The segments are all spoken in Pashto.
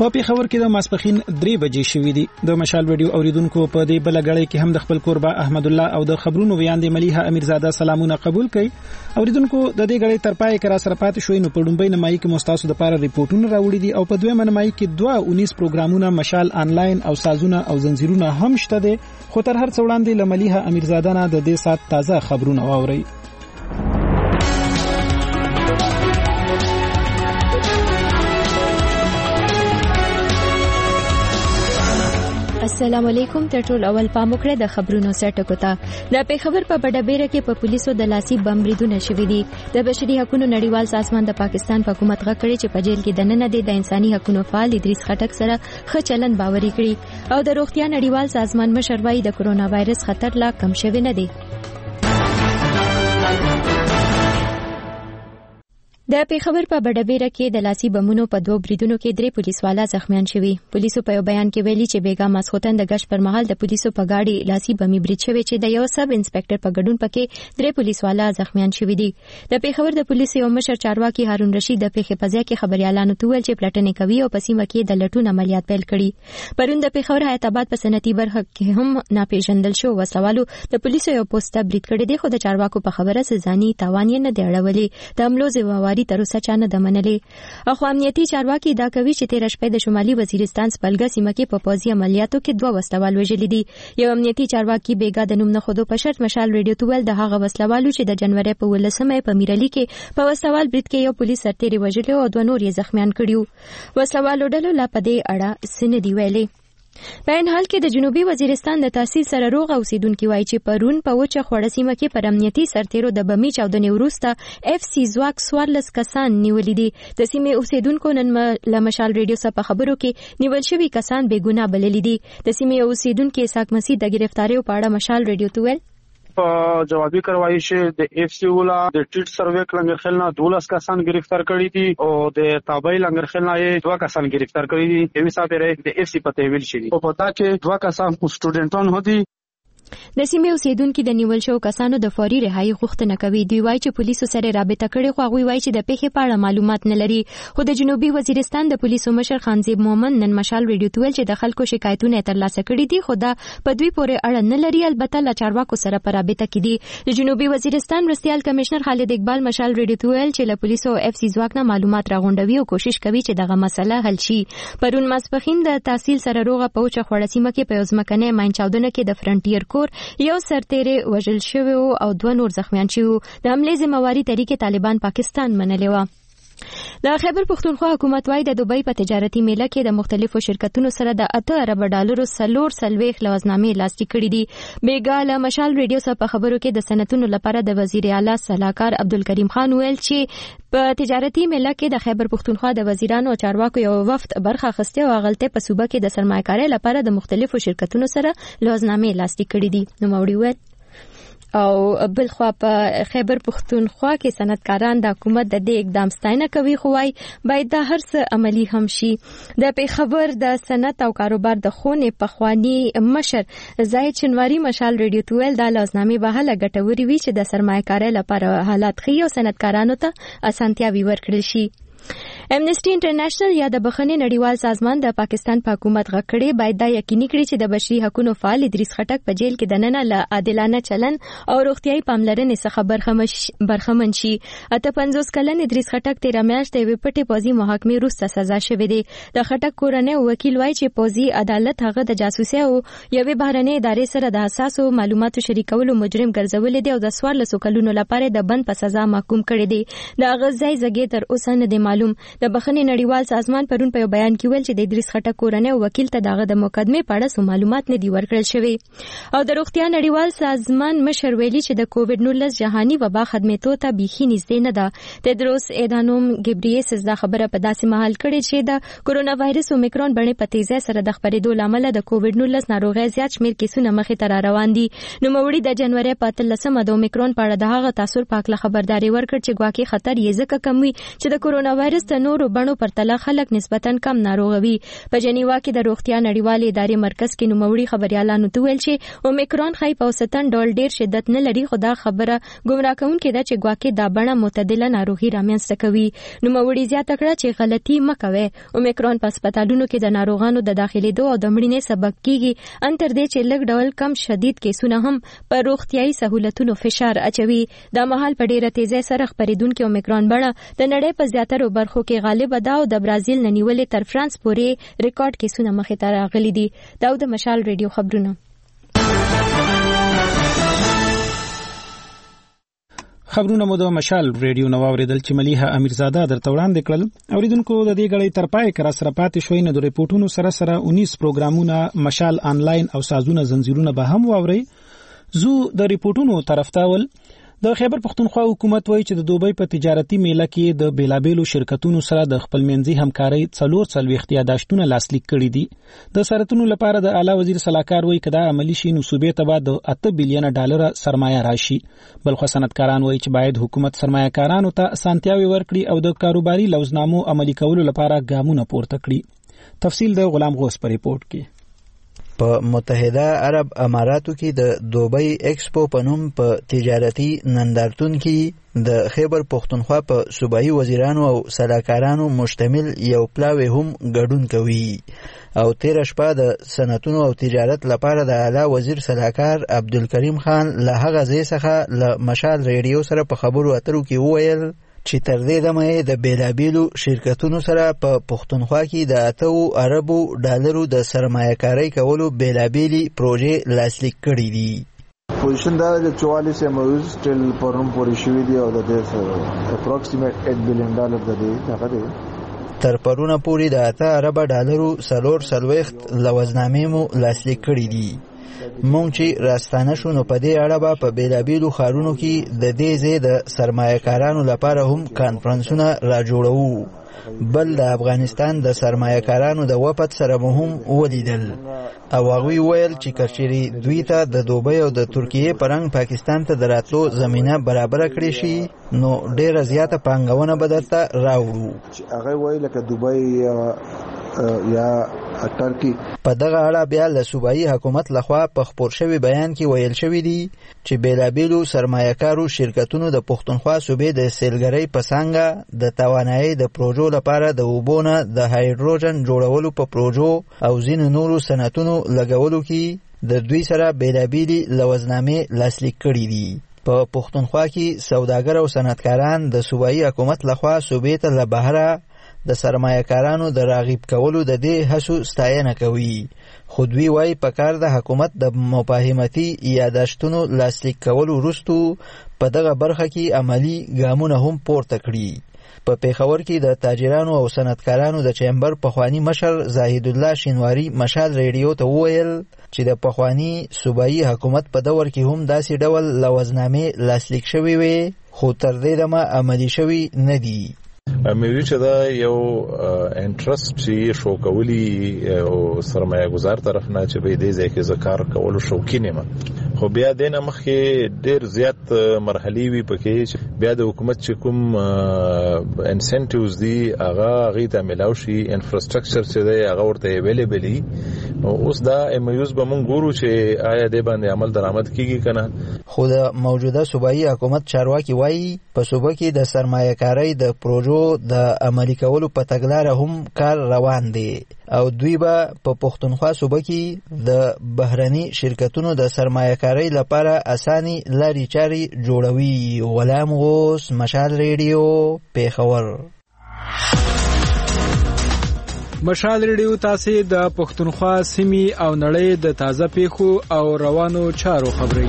په پیښور کې د ماسپخین 3 بجې شوې دي. د مشال رادیو اوریدونکو په دې بلګړې کې هم د خپل کوربه احمد الله او د خبرونو ویاندې ملیحه امیرزاده سلامونه قبول کړي. اوریدونکو د دې غړې تر پای کې را سره پاتې شوي نو په ډومبۍ نمایي کې مستاسو د لپاره ریپورتونه راوړي دي او په دویمه نمایي کې 219 پروګرامونه مشال آنلاین او سازونه او زنجیرونه هم شته دي. خو تر هر څه وړاندې لملیحه امیرزاده نه د دې سات تازه خبرونه واوري. السلام علیکم. تر ټولو اول پام وکړئ د خبرونو سرټکو ته. د پیښور په بډابیره کې په پولیسو د لاسي بم بریدونه شوي دي. د بشري حقوقو نړیوال سازمان د پاکستان په حکومت غږ کړی چې په جیل کې دننه د انساني حقوقو فعال ادریس خټک سره ښه چلند باوري کړي او د روغتیا نړیوال سازمان مشر وايي د کرونا وایرس خطر لا کم شوی نه دی. د پیښور په بډابیره کې د لاسي بمونو په 2 بریدونو کې 3 پولیسوالا زخمیان شوي. پولیسو په یو بیان کې ویلي چې بیګا ماسخوتن د غش پر مهال د پولیسو په گاډي لاسي بمي برید شوی چې د یو سب انسپکټر په ګډون پکې 3 پولیسوالا زخمیان شوي دي. د پیښور د پولیسو یو مشر چارواکي هارون رشید د پیښې په ځای کې خبريالانو ته ویل چې پلټنې کوي او په سیمه کې د لټون عملیات پیل کړي. پرون د پیښور حیات آباد په صنعتي برخه کې هم ناپېژندل شو وسوالو د پولیسو یو پوسټ برید کړی دی خو د چارواکو په خبره سزاني تاوان نه دی اړولې. د حملو ځوابواري تر اوسه چانه د منلې. اخو امنیتي چارواکي دا کوي چې 13 شپې د شمالي وزیرستان سپلګه سیمه کې په پوځي عملیاتو کې 2 وسلوال وژل دي. یو امنیتي چارواکي بیګا د نوم نه خودو په شرط مشال رادیو ته ویل د هغه وسلوالو چې د جنوري په 18مه په میرالي کې په وسلوال برید کې یو پولیس سرتیری وژل او 2 نور یې زخمیان کړیو. وسلوالو ډلو لا په دې اړه سن دی ویلي. په ان حال کې د جنوبي وزیرستان د تحصیل سره روغ اوسیدونکو وایي چې پرون په وچه خوړه سیمه کې پر امنیتي سرتیرو د بمی چاودنې وروسته اف سی زواک 14 کسان نیولې دي. د سیمې اوسیدونکو نن له مشال رادیو سره په خبرو کې نیول شوي کسان بې ګناه بللي دي. د سیمې اوسیدونکو اسحاق مسیح د گرفتاریو په اړه مشال رادیو ته ویل جوابي کاروایی د اف سی ولا د ټیټ سروې لنګرخیل نه 12 کسان گرفتار کړي دي او د تابعی لنګرخیل نه 2 کسان گرفتار کړي دي. یوه ساتره د اف سی په تحویل شي او پتا کې 2 کسان سټوډنټان هدي. د سیمې اوسیدونکو د نیول شو کسانو د فوري رهایی غوښتنه کوي. دوی وایي چې پولیسو سره رابطه کړې خو هغه وایي چې د پیښې په اړه معلومات نه لري. خو د جنوبي وزیرستان د پولیسو مشر خانزیب مومن نن مشال رادیو ته ویل چې د خلکو شکایتونه ترلاسه کړي دي خو دا په دوی پورې اړه نه لري. البته له چارواکو سره په رابطه کې دي. د جنوبي وزیرستان مرستيال کمشنر خالد اقبال مشال رادیو ته ویل چې له پولیسو اف سی ځواک نه معلومات راغونډوي او کوشش کوي چې دغه مسله حل شي. پرون ماسپخین د تحصیل سره روغه پوچه خوړه سیمه کې په ځمکنه ماین چاودنه کې د فرنټیر کور یو سرتیری وژل شوی او 2 نور زخمیان شوی. د حملې ذمہواری طریقې طالبان پاکستان منلې و. د خیبر پختونخوا حکومت وايي د دوبۍ په تجارتي میله کې د مختلفو شرکتونو سره د 8 ارب ډالرو سلور سلويخ لوازنامې لاسلیک کړي دي. بیګاله مشال رادیو سره په خبرو کې د صنعتونو لپاره د وزیر اعلی صلاحکار عبدالکریم خان ویل چې په تجارتي میله کې د خیبر پختونخوا د وزیرانو او چارواکو یو وفد برخه اخیسته او غلطه په صوبه کې د سرمایه‌کارۍ لپاره د مختلفو شرکتونو سره لوازنامې لاسلیک کړي دي. نو موري ویل او بلخوا په خیبر پختونخوا کې صنعتکاران د حکومت د دې اقدام ستاینه کوي خو وايي باید د هر څه عملی هم شي. د پیښور د صنعت او کاروبار د خونې پخوانی مشر زاهد شنواری مشال رادیو ته ویل د لازمي به هله ګټوري وي چې د سرمایه‌کارۍ لپاره حالات ښه او صنعتکارانو ته اسانتیاوي ورکړل شي. امنیسټي انټرنیشنل یا د بخښنې نړیوال سازمان د پاکستان په حکومت غږ کړی باید دا یقیني کړي چې د بشري حقوقو فعال ادریس خټک په جیل کې دننه له عادلانه چلن او روغتيایي پاملرنې څخه برخمن شي. 58 کلن ادریس خټک 13 میاشتې د پټې پوځي محاکمې وروسته سزا شوی دی. د خټک کورنۍ وکیل وایي چې پوځي عدالت هغه د جاسوسي او یوې بهرنۍ ادارې سره د حساسو معلوماتو شریکولو مجرم ګرځولې دی او د 14 کلونو لپاره د بند په سزا محکوم کړی دی. د هغه ځای زګې تر اوسه نه دی معلوم. د بخښنې نړیوال سازمان پرون په یو بیان کې ویل چې د ادریس خټک کورنۍ وکیل ته دغه د مقدمې په اړه معلومات نه دی ورکړل شوی. او د روغتیا نړیوال سازمان مشر ویلي چې د کووډ 19 جهاني وبا خدماتو ته بيخي نږدې نه ده. تدروس ادانوم ګبرييسس دا خبره په داسې مهال کړي چې د کورونا وایرس اومیکرون بڼې په تیزه سره د خپرېدو لامل د کووډ 19 ناروغي زیات شمیر کیسونه مخې ته روان دي. نو موري د جنوري په 13مه د اومیکرون په اړه د هغه تاثیر په اړه خبرداري ورکړ چې ګواکې خطر یې ځکه کم وي چې د کورونا وایرس ته نورو بڼو پرتله خلک نسبتاً کم ناروغوي. په جنیوا کې د روغتیا نړیوالې ادارې مرکز کې نوموړي خبريالانو ته ویل چې اومیکرون خای په اوسطن ډول ډیر شدت نه لري، خو دا خبره ګمراه کوونکې ده چې ګواکې دا بڼه معتدله ناروغي رامنځته کوي. نوموړي زیاته کړه چې غلطي مه کوئ. اومیکرون په هسپتالونو کې د ناروغانو د داخلېدو او د مړینې سبب کیږي، ان تر دې چې لږ ډول کم شدید کیسونه هم پر روغتیايي سہولتونو فشار اچوي. دا مهال په ډیره تیزی سره خپریدونکې اومیکرون بڼه د نړۍ په زیاترو برخو کې غالبه ده او د برازیل نه نیولې تر فرانس پورې ریکارډ کیسونه مخې ته راغلي دي. دا د مشال ریډیو خبرونه. خبرونه مو د مشال ریډیو نو اوریدل چې ملیحه امیرزاده درته وړاندې کړل. اوریدونکو د دې غړي تر پای کرا سره پاتې شوي نه د ریپورتونو سره 19 پروګرامونه مشال آنلاین او سازونه زنجیرونه به هم واوري. زو د ریپورتونو طرفدارول د خیبر پختونخوا حکومت وایي چې د دوبۍ په تجارتي میله کې د بیلابېلو شرکتونو سره د خپلمنځي همکارۍ 440 یاداشتونه لاسلیک کړي دي. د سرتونو لپاره د اعلی وزیر صلاحکار وایي کدا عملی شي نو صوبې ته به د 8 بلین ډالر سرمایه راشي. بلخو صنعتکاران وایي چې باید حکومت سرمایه کارانو ته اسانتیاوي ورکړي او د کاروباري لوزنامو عملي کولو لپاره ګامونه پورته کړي. تفصیل د غلام غوث په ریپورت کې. په متحده عرب اماراتو کې د دوبۍ ایکسپو په نوم په تجارتي نندارتون کې د خیبر پختونخوا په صوبایي وزیرانو او سلاکارانو مشتمل یو پلاوی هم ګډون کوي. او تیر شپه د صنعتونو او تجارت لپاره د اعلی وزیر سلاکار عبدالکریم خان له هغه ځای څخه له مشال ریډیو سره په خبرو اترو کې وویل چې تر دې دمه د بیلابیلو شرکتونو سره په پختونخوا کې د 8 اربو ډالرو د سرمایه‌کارۍ کولو بیلابیلي پروژې لاسلیک کړي دي. پوزیشن دا د 44 اموز ټل پرم پورې شوې دي او د دې سره اپروکسیمیټ 8 بلین ډالر د دې هغه دی. تر پرونه پورې د 8 ارب ډالرو 440 لوزنامې مو لاسلیک کړي دي. مونږ چې راستانه شو نو په دې اړه به په بیلابیلو ښارونو کې د دې ځای د سرمایه‌کارانو لپاره هم کانفرنسونه را جوړوو. بل د افغانستان د سرمایه‌کارانو د وفد سره مو هم ولیدل او هغوی ویل چې کچېرې دوی ته د دوبۍ او د ترکیې په رنګ پاکستان ته د راتلو زمینه برابره کړې شي نو ډېره زیاته پانګونه به درته راوړو. هغه وایي لکه دوبۍ یا ترکی. په دغه اړه بیا له صوبایي حکومت لخوا په خپور شوي بیان کې ویل شوي دي چې بیلابیلو سرمایه‌کارو شرکتونو د پختونخوا صوبې د سیلګرۍ په څانګه د توانایي د پروژو لپاره د اوبو نه د هایدروجن جوړولو په پروژو او ځینو نورو صنعتونو لګولو کې د دوی سره بیلابیلي لوزنامې لاسلیک کړي دي. په پختونخوا کې سوداګر او صنعتکاران د صوبایي حکومت لخوا صوبې ته له بهره د سرمایه‌کارانو د راغیب کولو د دې هڅو ستاینه کوي. خو دوی وایي په کار د حکومت د مفاهمتي یاداشتونو لاسلیک کولو وروسته په دغه برخه کې عملی ګامونه هم پورته کړي. په پیښور کې د تاجرانو او صنعتکارانو د چیمبر پخوانی مشر زاهد الله شینواری مشال ریډیو ته وویل چې د پخوانی صوبایي حکومت په دور کې هم داسې ډول لوزنامې لاسلیک شوي وي خو تر دې دمه عملي شوي نه دي. مې چې دا یو انټرست چې شو کولی او سرمایه گزار طرف نه چې به دې ځای کې زکار کولو شوقین یم، خو بیا دینه مخکې ډیر زیات مرحلي وي پکې چې بیا د حکومت چې کوم انسنټیوز دي هغه غي ته ملاو شي، انفراستراکچر چې دی هغه ورته اویلیبل وي. اوس دا ایمایوز به مونږ ګورو چې آیا دې باندې عمل درآمد کیږي کنه. خو د موجوده صوبایي حکومت چارواکي وایي په صوبه کې د سرمایه‌کارۍ د پروژو د عملي کولو په تګلاره هم کار روان دی او دوی به په پختونخوا صوبه کې د بهرني شرکتونو د سرمایه‌کارۍ لپاره اساني لارې چارې جوړوي. غلام غوث، مشال ریډیو، پیښور. مشال ریډیو تاسو د پښتونخوا سیمې او نړۍ د تازه پیښو او روانو چارو خبري.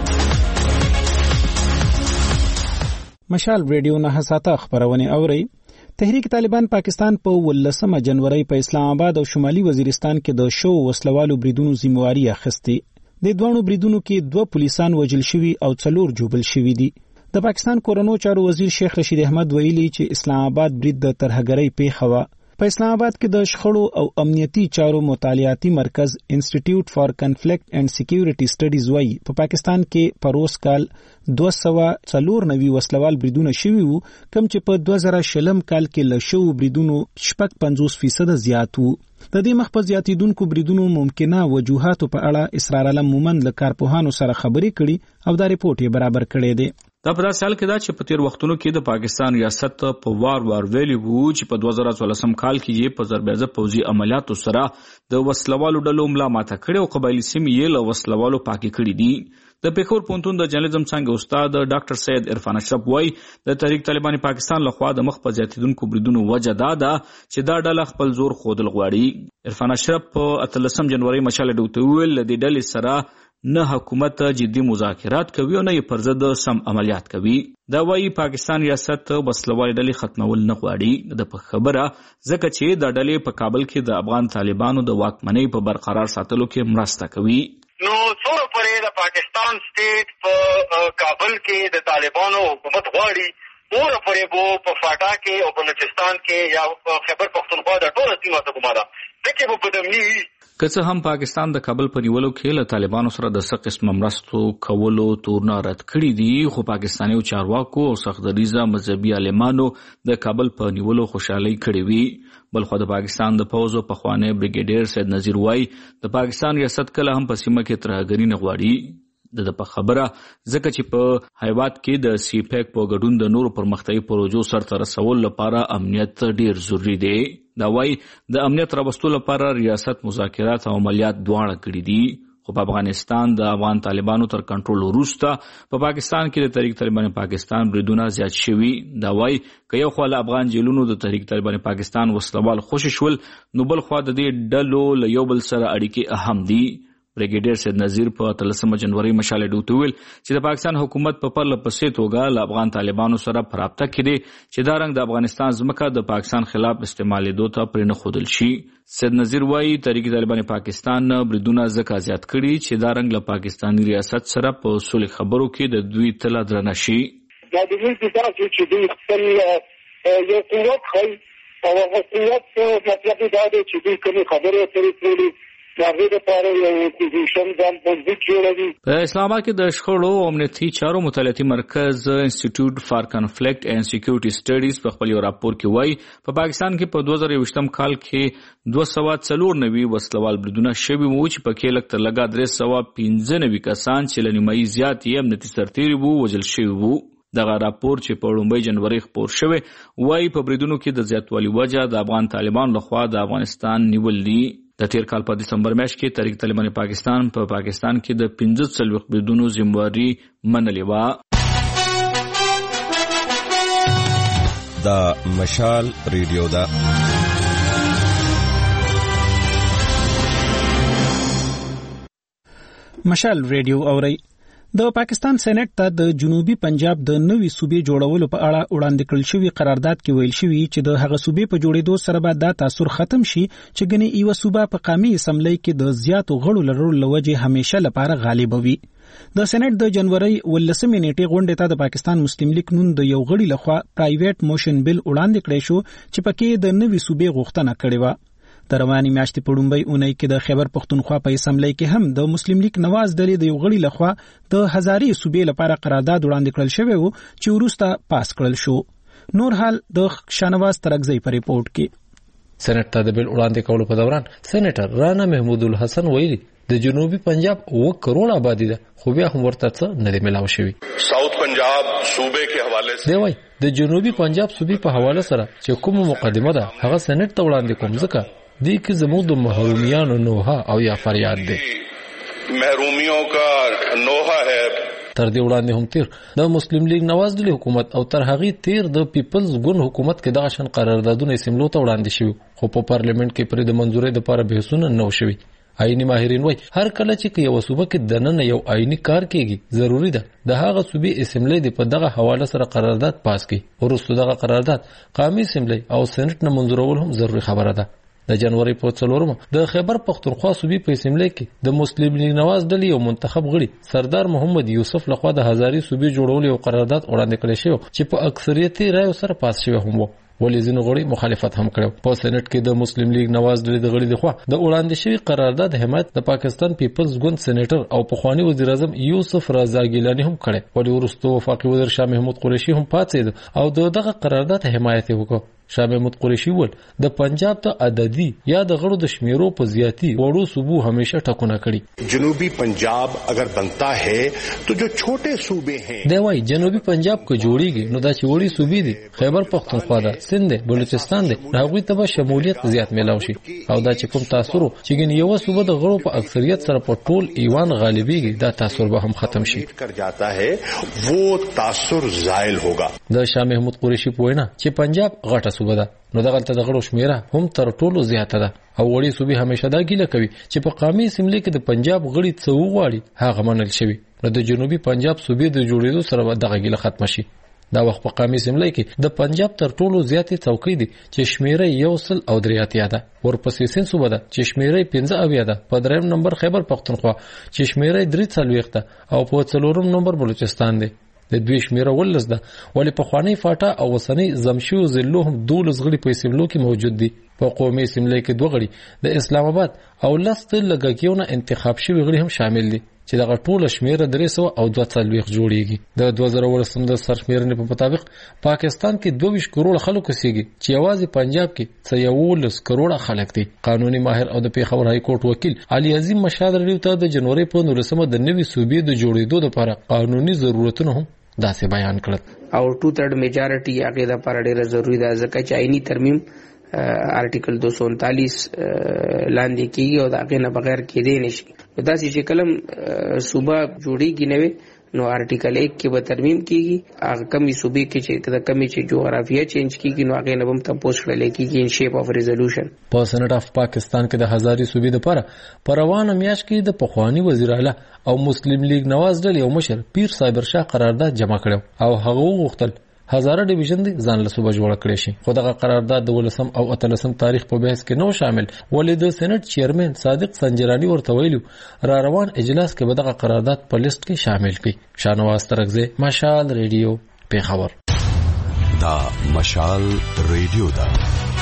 مشال ریډیو نه حساته خبرونه اوري. تحریک طالبان پاکستان په 18 جنوري په اسلام آباد او شمالي وزیرستان کې د شو وسلوالو بریدونو ذمہواری اخیستې. د دوه بریدونو کې 2 پولیسان وژل شوي او 4 جوبل شوي دي. د پاکستان کورونو چارو وزیر شیخ رشید احمد ویلي چې اسلام آباد برید د ترهګرۍ پیښه و. په اسلام آباد کې د شخړو او امنیتي چارو مطالعاتي مرکز انسټیټیوټ فار کنفلیکټ اینڈ سکیورټي سټډیز وايي په پاکستان کې پروس کال 294 وسلوال بریدونه شوي وو کوم چې په 2020 کال کې له شوو بریدونو 50% زیات وو. د دې مخ په زیاتیدونکو بریدونو ممکنه وجوهاتو په اړه اسرار علم مومند له کارپوهانو سره خبرې کړي او دا ریپورت یې برابر کړی دی. دا په داسې حال کې دا چې په تیر وختونو کې د پاکستان ریاست په وار ویلي وو چې په 2014 کال کې یې په ضربیازه پوځي عملیاتو سره د وسلوالو ډلو ملا ماته کړې او قبایلي سیمې یې له وسلوالو پاکي کړې دي. د پیښور پوهنتون د جرنالیزم څانګې استاد ډاکټر سید عرفان اشرف وایي د تحریک طالبان پاکستان لخوا د مخ په زیاتیدونکو بریدونو وجه دا ده چې دا ډله خپل زور ښودل غواړي. عرفان اشرف په 18 جنوري مشال ډوته ویل د ډلې سره نه حکومت جدي مذاکرات کوي او نه یې پر ضد سم عملیات کوي. دا وایي پاکستان ریاست وسلوالې ډلې ختمول نه غواړي. د خبره ځکه چې د ډلې په کابل کې د افغان طالبانو د واکمنۍ په برقرار ساتلو کې مرسته کوي. نو څومره پرې د پاکستان سټیټ په کابل کې د طالبانو حکومت غواړي اوره پرې بو په فاټا کې او بلوچستان کې یا خیبر پختونخوا د ټوله سیمه ته ګمارا دکې په بدمنی که څه هم پاکستان د کابل په نیولو کې له طالبانو سره د څه قسم مرستو کولو تورنه رد کړي دي خو پاکستاني چارواکو او سختدریزه مذهبي عالمانو د کابل په نیولو خوشحالي کړې وي. بلخو د پاکستان د پوځ په خوانه بریګیډیر سید نذیر وای د پاکستان ریاست کله هم په سیمه کې ترهګری نه غواړي. د په خبره ځکه چې په هیواد کې د سی پیک په ګډون د نورو پرمختیايي پروژو سرته رسول لپاره امنیت ډیر ضروری دی. دا وای د امنیت راوستلو لپاره ریاست مذاکرات او عملیات دواړه کړي دي. خو په افغانستان د افغان طالبانو تر کنټرول وروسته په پاکستان کې د تحریک طالبان پاکستان بریدونه زیات شوي. دا وایي که یو خوا له افغان جیلونو د تحریک طالبان پاکستان وسلوال خوشي شول نو بل خوا د دې ډلو له یو بل سره اړیکې اهم دي. بریګیډیر سید نذیر په 13 جنوري مشال ډوته ویل چې د پاکستان حکومت په پرله پسې توګه له افغان طالبانو سره په رابطه کې دي چې دا رنګ د افغانستان ځمکه د پاکستان خلاف استعمالېدو ته پرې نه ښودل شي. سید نذیر وایي تحریک طالبان پاکستان بریدونه ځکه زیات کړي چې دا رنګ له پاکستاني ریاست سره په صلح خبرو کې د دوی تله درنه شي. دا د دې چې دوی خپل یو قوت خل او هغه قوت مطلب دا دی چې دوی کومې خبرې اترې په اسلام آباد کې د شخړو او امنیتي چارو مطالعاتي مرکز انسټیټیوټ فار کنفلیکټ اینڈ سکیورټي سټډیز په خپل راپور کې وایي په پاکستان کې په 2020 کال کې 294 وسلوال بریدونه شوي وو چې پکې لږ تر لږه 395 کسان چې له نیمایي زیات یې امنیتي سرتیري وو وژل شوي وو. دغه راپور چې په 1 جنوري خپور شوی وایي په بریدونو کې د زیاتوالي وجه د افغان طالبان لخوا د افغانستان نیول دي. د تیر کال په دسمبر میاشت کې تحریک طالبان پاکستان په پاکستان کې د 15 بریدونو ذمہواری منلې و. دا مشال ریډیو دا مشال ریډیو اوري. د پاکستان سېنات ته د جنوبي پنجاب د نوي صوبې جوړولو په اړه وړاندې کړل شوی قرارداد کې ویل شوی چې د هغه صوبې په جوړېدو سره به دا تاثیر ختم شي چې ګنې یو صوبه په قومي اسمبلی کې د زیاتو غړو لرلو لوجه همیشه لپاره غالب وي. د سېنات د جنوري 18 نیټې غونډې ته د پاکستان مسلم لیگ نون د یو غړي لخوا پرایویټ موشن بل وړاندې کړی شو چې پکې د نوي صوبې غوښتنه کړې و. د رواني میاشتې په لومړۍ اونۍ کې د خیبر پختونخوا په اسمبلی کې هم د مسلم لیگ نواز ډلې د یو غړي لخوا د هزاري صوبې لپاره قرارداد وړاندې کړل شوی و چې وروسته پاس کړل شو. نور حال د شانواز ترغزی په ریپورت کې. سېنات ته د بل وړاندې کولو په دوران سېنیټر رانا محمود الحسن ویلي د جنوبي پنجاب 1 کروڑ آبادی ده خو بیا هم ورته څه نه دی ملاو شوی. ساوث پنجاب صوبې کې حواله سره دی وای د جنوبي پنجاب صوبې په حواله سره چې کوم مقدمه ده هغه سېنات ته وړاندې کوم ځکه دی که زموږ د محرومیانو نوحه او یا فریاد دی محرومیوں کا نوحه ہے. تر دې وړاندې هم تیر د مسلم لیگ نواز ډلې حکومت او تر هغه تیر د پیپلز ګوند حکومت کې دغه شان قراردادونه سیملو ته وړاندې شوی خو په پارلیمنت کې پرې د منځورۍ لپاره بحثونه نه وشوي. آئینی ماهرین وایي هر کله چې یو صوبه کې دننه یو آئینی کار کیږي ضروری ده د هغه صوبې اسمبلی د په دغه حواله سره قرارداد پاس کړي ورسته دغه قرارداد قومي اسمبلی او سېنات نه منظورول هم ضروری خبره ده. د جنوري په 4 د خیبر پختونخوا صوبې په اسمبلی کې د مسلم لیگ نواز ډلې یو منتخب غړي سردار محمد یوسف لخوا د هزاري صوبې جوړولو یو قرارداد وړاندې کړی شو چې په اکثریتي رایو سره پاس شوی هم و. ولې ځینو غړي مخالفت هم کړو. په سېنات کې د مسلم لیگ نواز ډلې د غړي لخوا د وړاندې شوی قرارداد حمایت د پاکستان پیپلز ګوند سېنیټر او پخوانی وزیر اعظم یوسف رضا ګیلانی هم کړی. ولې ورستو وفاقي وزیر شاه محمود قریشي هم پاتې او دغه قرارداد حمایت وکړ. شاه محمود قریشی ول د پنجاب ته عددي یا د غړو د شمیرو په زیاتی وړو صوبو همیشه ټکونه کړي. جنوبی پنجاب اگر بنتا ہے تو جو چھوٹے صوبے ہیں دی وای جنوبی پنجاب کو جوړیږي نو دا چې وړي صوبې دي خیبر پختونخوا ده سند بلوچستان ده هغوی ته به شمولیت زیات ملاوي شي او دا چې کوم تاثیر چې ګن یو صوبه د غړو په اکثریت سره په ټول ایوان غالبيږي دا تاثیر به هم ختم شي کر جاتا ہے وہ تاثیر زائل ہوگا. د شاه محمود قریشی په وینا چې پنجاب غټه صوبه ده نو دغه ته د غړو شمیره هم تر ټولو زیاته ده او وړي صوبې همیشه دا ګیله کوي چې په قومي اسمبلی کې د پنجاب غړي څو غواړي هغه منل شوی نو د جنوبي پنجاب صوبې د جوړېدو سره دغه ګیله ختم شي. دا وخت په قومي اسمبلی کې د پنجاب تر ټولو زیاتې څوکۍ دي چې شمیره 103 ده. ورپسې سین صوبه ده چې شمیره 15 ده. په دریم نمبر خیبر پختونخوا چې شمیره 43 ده او په څلورم نمبر بلوچستان ده. د دوی شمیره ولس ده ولې په خوانی فاټا او وسنی زمشو زلو هم 12 غړي په اسمبلی کې موجود دي. په قومي اسمبلی کې 2 غړي د اسلام آباد او لست لګکیونه انتخاب شوی غړي هم شامل دي چې دغه ټول شمیره 342 جوړیږي. د 2018 د سرشمیرنې په مطابق پاکستان کې 22 کروڑ خلک اوسېږي چې یوازې پنجاب کې 13 کروڑ خلک دي. قانوني ماهر او د پیښور های کورټ وکیل علي عظیم مشاد رډیو ته د جنوري په 19 د نوي صوبې د جوړېدو لپاره قانوني ضرورتونه هم داسې بیان کړل او 2/3 میجارټي هغه د لپاره ډیره ضروری ده ځکه چې آئینی ترمیم آرټیکل 239 لاندې کیږي او دا هغه نه بغیر کېدی نشي. دا چې کلم صوبه جوړیږي نوې نو آرټیکل 1 کې به ترمیم کیږي هغه کمی صوبې کې چې د کمی چې جغرافیه چینج کیږي نو هغه نه هم تاسو کړل کیږي ان شیپ اف ریزولوشن. په سېنات اف پاکستان کې د هزاري صوبې لپاره پروانه میاش کې د پخوانی وزیر اعلی او مسلم لیگ نواز ډلې او مشر پیر صابر شاه قرارداد جمع کړو او هغه وغوښتل هزاره ډیویژن دي ځان له صوبه جوړ کړی شي. خو دغه قرارداد د 18 او 13 تاریخ په بحث کې نو شامل ولې د سېنات چیرمن صادق سنجرانی ورته ویلو را روان اجلاس کې به دغه قرارداد په لیست کې شامل کړي. شانواز ترغزه مشال ریډیو پیښور. دا مشال ریډیو دا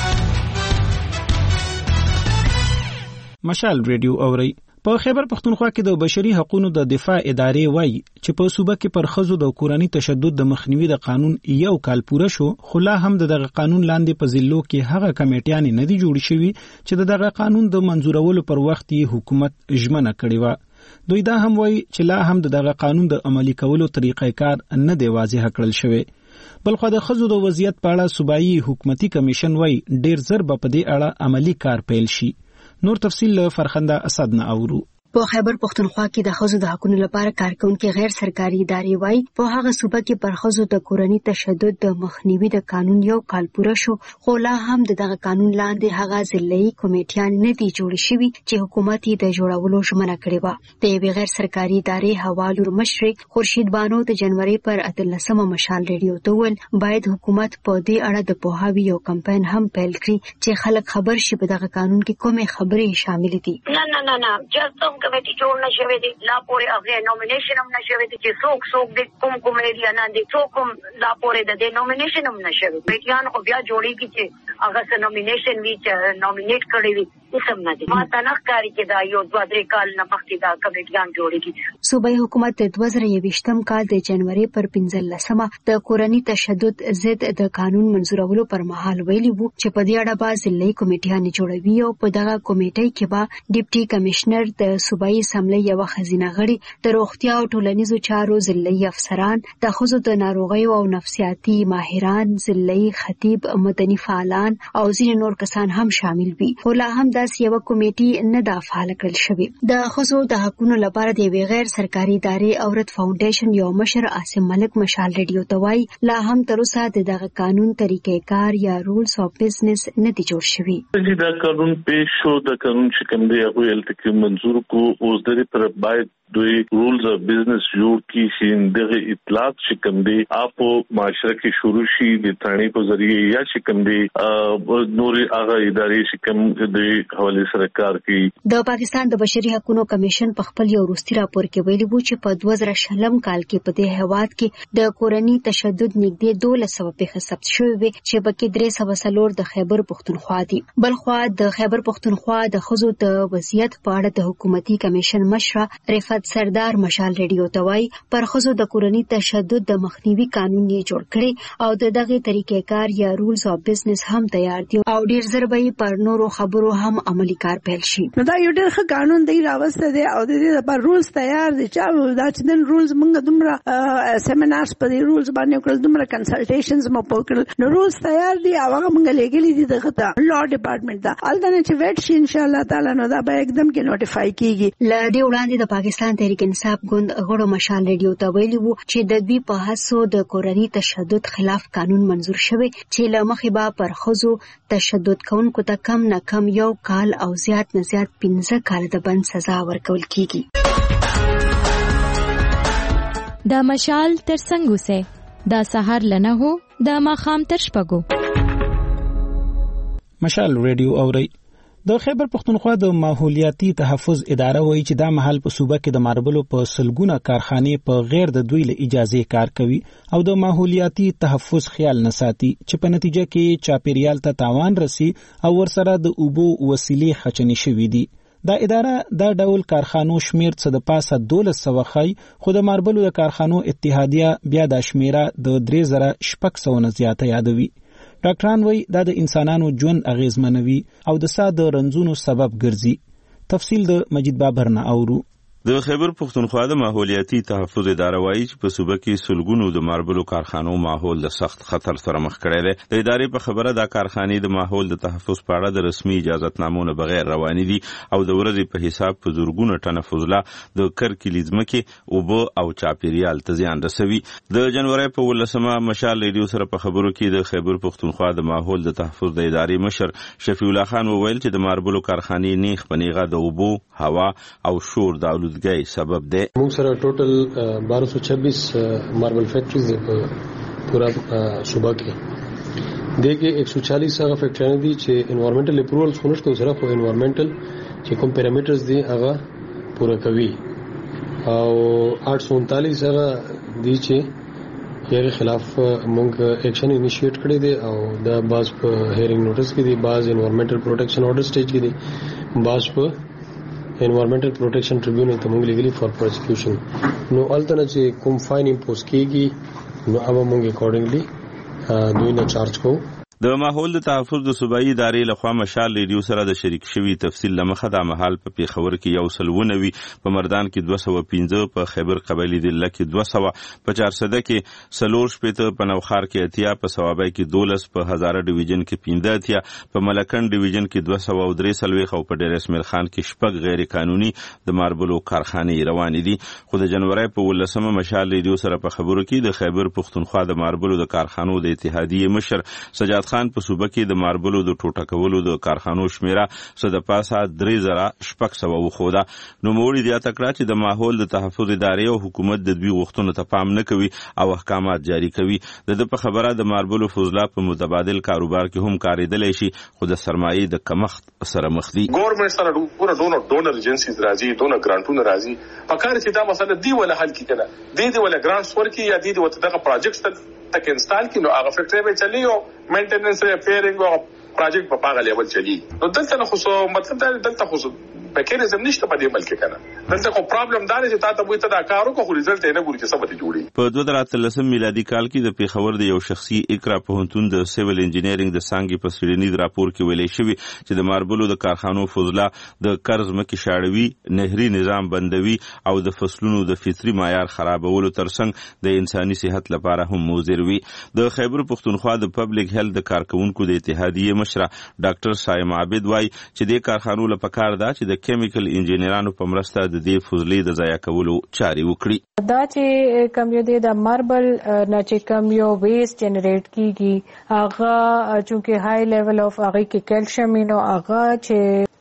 مشال ریډیو اوري. په خیبر پختونخوا کې د بشري حقوقو د دفاع ادارې وایي چې په صوبه کې پر ښځو د کورنۍ تشدد د مخنیوي د قانون 1 کال پوره شو خو لا هم دغه قانون لاندې په ضلعو کې هغه کمیټیانې نه دي جوړې شوي چې دغه قانون د منظورولو پر وخت یې حکومت ژمنه کړې و. دوی دا هم وایي چې لا هم دغه قانون د عملي کولو طریقې کار نه دی واضح کړل شوی. بلخو د ښځو د وضعیت په اړه صوبایي حکومتي کمیشن وایي ډیر زر به په دې اړه عملي کار پیل شي. نور تفصیل فرخنده اسد نه اورو. په خیبر پختونخوا کې د ښځو د حقوقو لپاره کارکونکو غیر سرکاري ادارې وایي په هغه صوبه کې پر ښځو د کورنۍ تشدد د مخنیوي د قانون 1 کال پوره شو خو لا هم دغه قانون لاندې هغه ضلعي کمیټیان نه دي جوړ شوي چې حکومت یې د جوړولو ژمنه کړې و. د یوې غیر سرکاري ادارې حوالور مشر خورشید بانو د جنوري پر 18 مشال ریډیو ته ویل باید حکومت په دې اړه د پوهاوي یو کمپاین هم پیل کړي چې خلک خبر شي په دغه قانون کې کومې خبرې شامل دي. نه جسم کمیټي جوړ نشوي دي لا پورې هغه نومینیشن هم نشوي دي چې څوک د کوم ایریا نه دي څوک لا پورې د نومینیشن هم نشوي. بیٹیان خو بیا جوړیږي چې هغه څه نومینیشن وی چې نومینیټ کړی وي اسم نه دي. ما ته کاری کې دا یو 2-3 کال نه مخکې دا کمیټیان جوړیږي. صوبایي حکومت د 2021 کال د جنوري پر 15 د کورنۍ تشدد ضد د قانون منظورولو پر مهال ویلي وو چې په دې اړه به ضلعي کمیټیان جوړوي او په دغه کمیټې کې به ډیپټي کمشنر د صوبایي اسمبلی یو خزینه غړي د روغتیا او ټولنیزو چارو ضلعي افسران د ښځو د ناروغیو او نفسیاتي ماهران ضلعي خطیب مدني فعالان او ځینې نور کسان هم شامل وي. خو لا هم داسې یو کمیټي نه د فعال کړل شوی. د ښځو د حقوقو لپاره د غیر سرکاري ادارې اورت فاونډیشن یو مشر عاصم ملک مشال ریډیو ته وایي لا هم تر اوسه دغه قانون طریقې کار یا رولز اف بزنس نه دي جوړ شوی. دا قانون پیش شو د قانون چې کوم دی هغه الته منظور کو اوس د پر باید دوی رولز اف بزنس جوړ کی چې دغه اطلاعات چې کوم دي اپ معاشره کې شروع شي د تانی په ذریعہ یا چې کوم دي نوري هغه ادارې چې کوم د حواله سره کار کوي. د پاکستان د بشري حقوقو کمیشن په خپل یو وروستي راپور کې ویلي وو چې په 2000 کال کې په دې هیواد کې د کورني تشدد نږدې 1200 پیښې ثبت شوې وي چې پکې 304 د خیبر پختونخوا دي. بلخوا د خیبر پختونخوا د ښځو د وضعیت په اړه د حکومتي کمیشن مشر رفعت سردار مشال ریډیو ته وایي پر ښځو د کورني تشدد د مخنیوي قانون یې جوړ کړی او دغه طریقې کار یا رولز اف بزنس هم تیار دي او ډیر ژر به پر نورو خبرو هم عملی کار پیل شي. نو دا یو ډیر ښه قانون دی راوسته دی او د دې لپاره رولز تیار دي چې دا چې د رولز موږ دومره سیمینارز په دې رولز باندې کړل دومره کنسلټیشنز مو وکړل نو رولز تیار دي او هغه موږ لګلې دي دغه ته لا ډپارټمنټ ته البته چې ویټ شي ان شاء الله تعالی نو دا به एकदम کې نوټیفای کیږي. ل دې وړاندې د پاکستان تحریک انصاف ګوند غړو مشال ریډیو ته ویلي وو چې د دوی په هڅو د کورني تشدد خلاف قانون منزور شوی چې له مخې به پر ښځو تشدد کوونکو ته کم نه کم 1 کال او زیات نه زیات 15 کال د بند سزا ورکول کیږي. د مشال تر څنګ اوسه د سحر لنه هو د ماخام تر شپږو. مشال ریډیو اوري. د خیبر پختونخوا د ماحولیاتي تحفظ اداره وایي چې دا مهال په صوبه کې د ماربلو په سلګونه کارخانې په غیر د دوی له اجازه کار کوي او د ماحولیاتي تحفظ خیال نه ساتي چې په نتیجه کې چاپیریال ته تاوان رسي او ورسره د اوبو وسیلې خچنې شوې دي. دا اداره دا ډول کارخانو شمیر څه د پاسه 1200 خای خو د ماربلو د کارخانو اتحادیه بیا د شمیره د 3600 نه زیاته یادوي. ډاکټران وایي دا د انسانانو ژوند اغیزمنوي او د ساده رنځونو سبب ګرځي. تفصیل د مجید بابر نه اورو. د خیبر پختونخوا د ماحولیاتي تحفظ اداره وایي چې په صوبه کې سلګونو د ماربلو کارخانو ماحول د سخت خطر سره مخ کړی دی. د ادارې په خبره دا کارخانې د ماحول د تحفظ په اړه د رسمي اجازهتنامو نه بغیر روانې دي او د ورځې په حساب په زرګونه ټنه فضله د کرکلي ځمکې اوبه او چاپیریال ته زیان رسوي. د جنوري په 18 مشال ریډیو سره په خبرو کې د خیبر پختونخوا د ماحول د تحفظ د ادارې مشر شفیع الله خان وویل چې د ماربلو کارخانې نیغ په نیغه د اوبو، هوا او شور د گئی سبب ده. موږ سره ټوټل 1226 ماربل فیکټریز په پورا صوبه کې دغه 140 هغه فیکټریز دي چې انوایرنمنټل اپروولز خونشته سره خو انوایرنمنټل چې کوم پیرامیټرز دي هغه پورا کوي او 839 هغه دي چې یې خلاف موږ اکشن انیشیټ کړی دی او دا باز په هیرینګ نوټس کې دي، باز انوایرنمنټل پروټیکشن آرډر سټیج کې دي، باز په environmental protection tribunal ته موږ لګلی فور پروسیکیوشن. نو الته چې کوم فاین امپوز کیږي نو هغه موږ اکورډنګلی دوی نه چارج کوو. د ماحول د تحفظ د صوبایي ادارې لخوا مشال ریډیو سره د شریک شوی تفصیل لمخه د محل په پیښور کې 190 په مردان کې 215 په خیبر قبایلی ضلع کې 200 په 400 کې سلور شپته په نوخار کې اتیا په ثوابای کې 12 په هزاره ډیویژن کې 15 اتیا په ملکن ډیویژن کې 203 او په ډیر اسماعیل خان کې شپږ غیر قانوني د ماربلو کارخانې روان دي. خو د جنوري په 18 مشال ریډیو سره په خبرو کې د خیبر پختونخوا د ماربلو د کارخانو د اتحادیې مشر سجاد خان په صوبه کې د ماربلو د ټوټه کولو د کارخانو شمیره څه د پاسه 3600 وخوده. نو موړي د اتکړه چې د ماحول د تحفظ ادارې او حکومت د دوی غوښتنو ته پام نه کوي او احکامات جاری کوي. د په خبره د ماربلو فضله په متبادل کاروبار کې هم کاریدلی شي خو د سرمایې د کمښت سره مخ دي. ګورنمنت سره ډونر ایجنسیز راځي، ډونر ګرانټونه راځي، پکاره چې دا مسله دی ولا حل کی کنه دی ولا ګرانټس ورکی یا دی وته دغه پروجیکټس تک انسټال کینو هغه فیکټری به چلی او مینټیننس ریپیرینګ او پروجیکټ په پاغه لیول چلی. نو دلته خو مطلب دا دلته خو میکانیزم نشته په دې ملک کنه دلته خو پرابلم دا چې تاسو وایي ته دا کارو کو ریزلټ نه ګوري چې سبته جوړي. په 2013 میلادي کال کې د پیښور د یو شخصي اقرا پوهنتون د سیویل انجینیرینګ د سانګي په سړنید راپور کې ویلي شوی چې د ماربلو د کارخانو فضله د قرض مکه شاړوي، نهري نظام بندوي او د فصلونو د فطري معیار خرابولو ترڅنګ د انساني صحت لپاره هم مضر وي. د خیبر پختونخوا د پبلک هیلث د کارکونکو د اتحادیې مشر ډاکټر سایم عابد وای چې د کارخانو لپاره دا چې د کیمیکل انجینرانو په مرسته د دې فضلې د ضایع کولو چاري وکړي. دا چې کم یو د ماربل نه چې کم یو ویسټ جنریټ کیږي هغه چونکه های لیول اف هغه کې کیلشیم نو هغه چې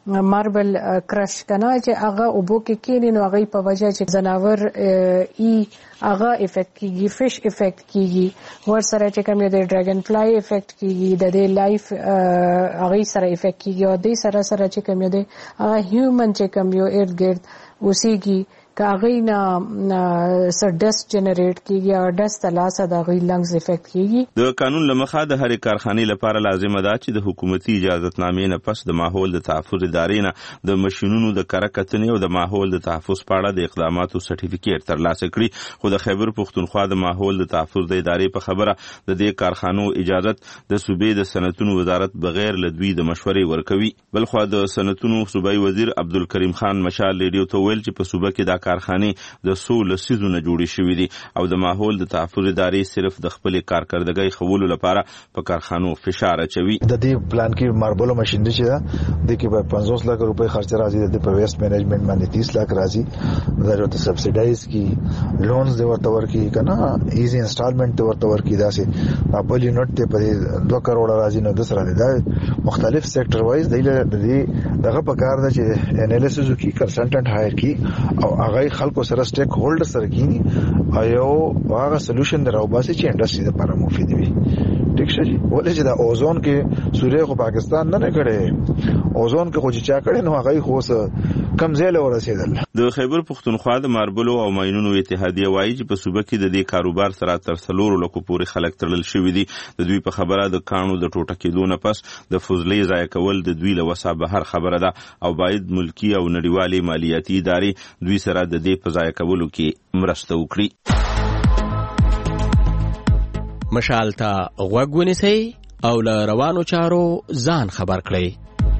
ماربل کرش کنه چې هغه اوبو کې کېني نو هغه په وجه چې زناور هغه افیکټ کیږي، فش افیکټ کیږي، ور سره چې کوم د ډراګن فلای افیکټ کیږي، د دې لایف هغه سره افیکټ کیږي، او د سره سره چې کوم د هیومن چې کوم یو ارد ګرد اوسېږي کاغی نه سر ډست جنریټ کیږي او ډست لاسه د غي لنګز افیکټ کیږي. د قانون لمخه د هر کارخانه لپاره لازمه ده چې د حکومتي اجازهتنامې نه پس د ماحول د تحفظ ادارې نه د ماشينونو د کارکتنې او د ماحول د تحفظ په اړه د اقداماتو سرټیفیکیټ ترلاسه کړي. خو د خیبر پښتونخوا د ماحول د تحفظ د ادارې په خبره د دې کارخانو اجازت د صوبې د صنعتونو وزارت بغیر له دوی د مشورې ورکوي. بلخو د صنعتونو صوبایي وزیر عبدالکریم خان مشال ریډیو ته ویل چې په صوبه کې دا کارخانه د 16 سیزونه جوړې شوې دي او د ماحول د تحفظ ادارې صرف د خپل کارکردګۍ خولو لپاره په کارخانو فشار اچوي. د دې پلان کې ماربل ماشینری چې ده د کې په 50 لک روپۍ خرچ راځي، د په ویسټ مینجمنت باندې 30 لک راځي، دا ورته سبسیډایز کی لونز دی ورته ورکی کنه ایزی انسټالمنٹ ورته ورکی داسې بل یونټ ته په 2 کروڑ راځي نو د سره دا مختلف سېکټر وایز دغه په کار ده چې انالیسز کی کنسلټنټ هایر کی او هغه خلکو سره سټیک هولډر سره کینی او یو هغه سولوشن دراوباسي چې انډستری لپاره مفید وي. ټیک شي ولې چې دا اوزون کې سوریه خو پاکستان نه کړي، اوزون کې خو چې چا کړي نو هغه خو کم ځای له ورسېدل. د خیبر پښتونخوا د ماربلو او ماینونو اتحادیه وایي چې په صوبه کې د دې کاروبار سره تر 3 لکو پورې خلک تړل شوي دي. د دوی په خبره د کانو د ټوټه کېدو نه پس د فضلې ضایع کول د دوی له وسه بهر خبره ده او باید ملکی او نړیوالې مالیاتي ادارې دوی سره د دې په ضایع کولو کې مرسته وکړي. مشال ته غوږ ونیسئ او له روانو چارو ځان خبر کړئ.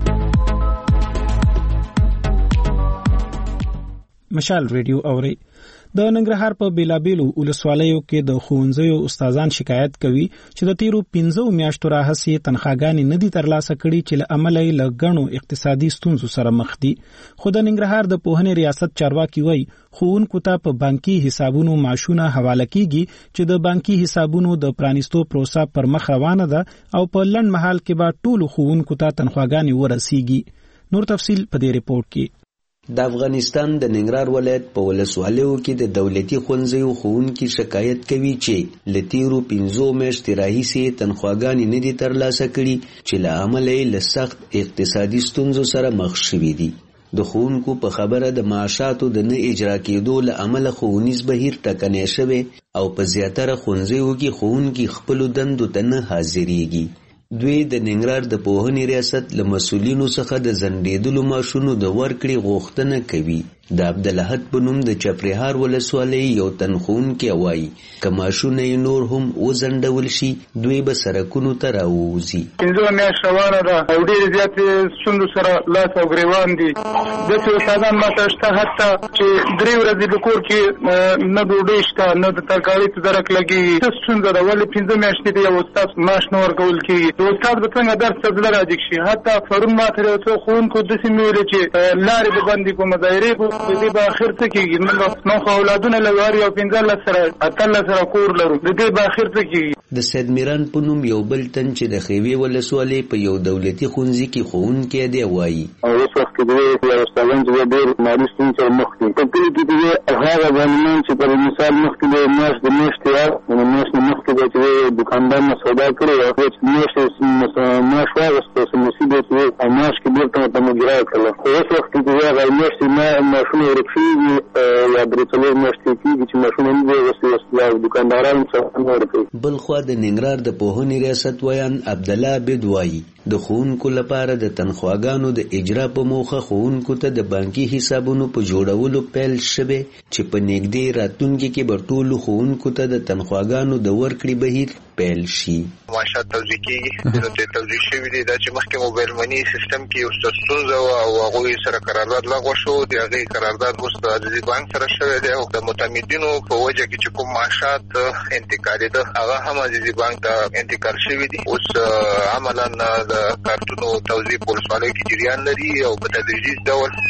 مشال ریډیو اوري. د ننګرهار په بیلابیلو ولسوالیو کې د ښوونځیو استادان شکایت کوي چې د تیرو 15 میاشتو راهیسې تنخواګانې نه دي ترلاسه کړي چې له امله یې له ګڼو اقتصادي ستونزو سره مخ دي. خو د ننګرهار د پوهنې ریاست چارواکي وایي ښوونکو ته په بانکي حسابونو معاشونه حواله کیږي چې د بانکي حسابونو د پرانیستو پروسه پر مخ روانه ده او په لنډ مهال کې به ټولو ښوونکو ته تنخواګانې ورسیږي. نور تفصیل په دې ریپورت کې. د افغانستان د ننګرهار ولایت په ولسوالیو کې د دولتي ښوونځیو ښوونکي شکایت کوي چې له تیرو 15 میاشتې راهیسې تنخواګانې نه دي ترلاسه کړي چې له امله یې له سخت اقتصادي ستونزو سره مخ شوي دي. د ښوونکو په خبره د معاشاتو د نه اجرا کېدو له امله ښوونیز بهیر ټکنی شوی او په زیاتره ښوونځیو کې ښوونکي خپلو دندو ته نه حاضریږي. دوی د ننګرهار د پوهنې ریاست له مسؤلینو څخه د ځنډېدلو معاشونو د ورکړې غوښتنه کوي. د عبدالحد په نوم د چپرهار ولسوالۍ یو تن ښوونکی وایي که معاشونه یې نور هم وځنډول شي دوی به سرکونو ته راووځي. 15 میاشت روانه ده او ډېرې زیاتې ستونزو سره لاس او ګریوان دي. داسې استادان ماته شته حتی چې 3 ورځې په کور کې نه ډوډۍ شته نه د ترکاري تدرک لګېږي. څه ستونزه ده ولې 15 میاشتې د یو استاد معاش نه ورکول کېږي. د استاد به څنګه درس ته زړه راجګ شي. حتی پرون ماته یو څو ښوونکو داسې مې ویلې چې لارې به بندې کړو مظاهرې به د دې به اخر څه کېږي. موږ خو اولادونه لرو هر یو 15 سره 18 سره کور لرو د دې به اخر څه کېږي. د سید میران په نوم یو بل تن چې د خیوې ولسوالۍ په یو دولتي ښوونځي کې ښوونکی دی وایي اوس وخت کې د استادانو چې ډېر مالي ستونزې سره مخ دي. په کلي کې د هغه ځوانان چې پر مثال مخکې د میاشت د میاشتې میاشت مخکې به چې دکاندار نه سودا کړی او چې میاشت معاش واغسته څه مصیبت وي او معاش کې بېرته ورته مجرا کړله. خو اوس وخت کې چې هغه میاشتې معاشونه ورک شوي وي یا 3-4 میاشتې کېږي چې معاشونه نه دي اغوستي او دکانداران څه نه ورکوي. بلخوا د ننګرهار د پوهنې ریاست ویان عبدالله عبد وایي د ښوونکو لپاره د تنخواګانو د اجرا په موخه ښوونکو ته د بانکي حسابونو په جوړولو پیل شوی چې په نږدې راتلونکي کې به ټولو ښوونکو ته د تنخواګانو د ورکړې بهیر پیل شي. معاشات توزیع کېږي نو ته توزیع شوي دي دا چې مخکې موبایل منی سیستم کې یو څه ستونزه وه او هغوی سره قرارداد لغوه شو. د هغې قرارداد اوس د عزیزي بانک سره شوی دی او د متمدینو په وجه کې چې کوم معاشات انتقالېده هغه هم عزیزي بانک ته انتقال شوي دي. اوس عملا د کارتونو توزیع په ولسوالیو کې جریان لري او په تدریجي ډول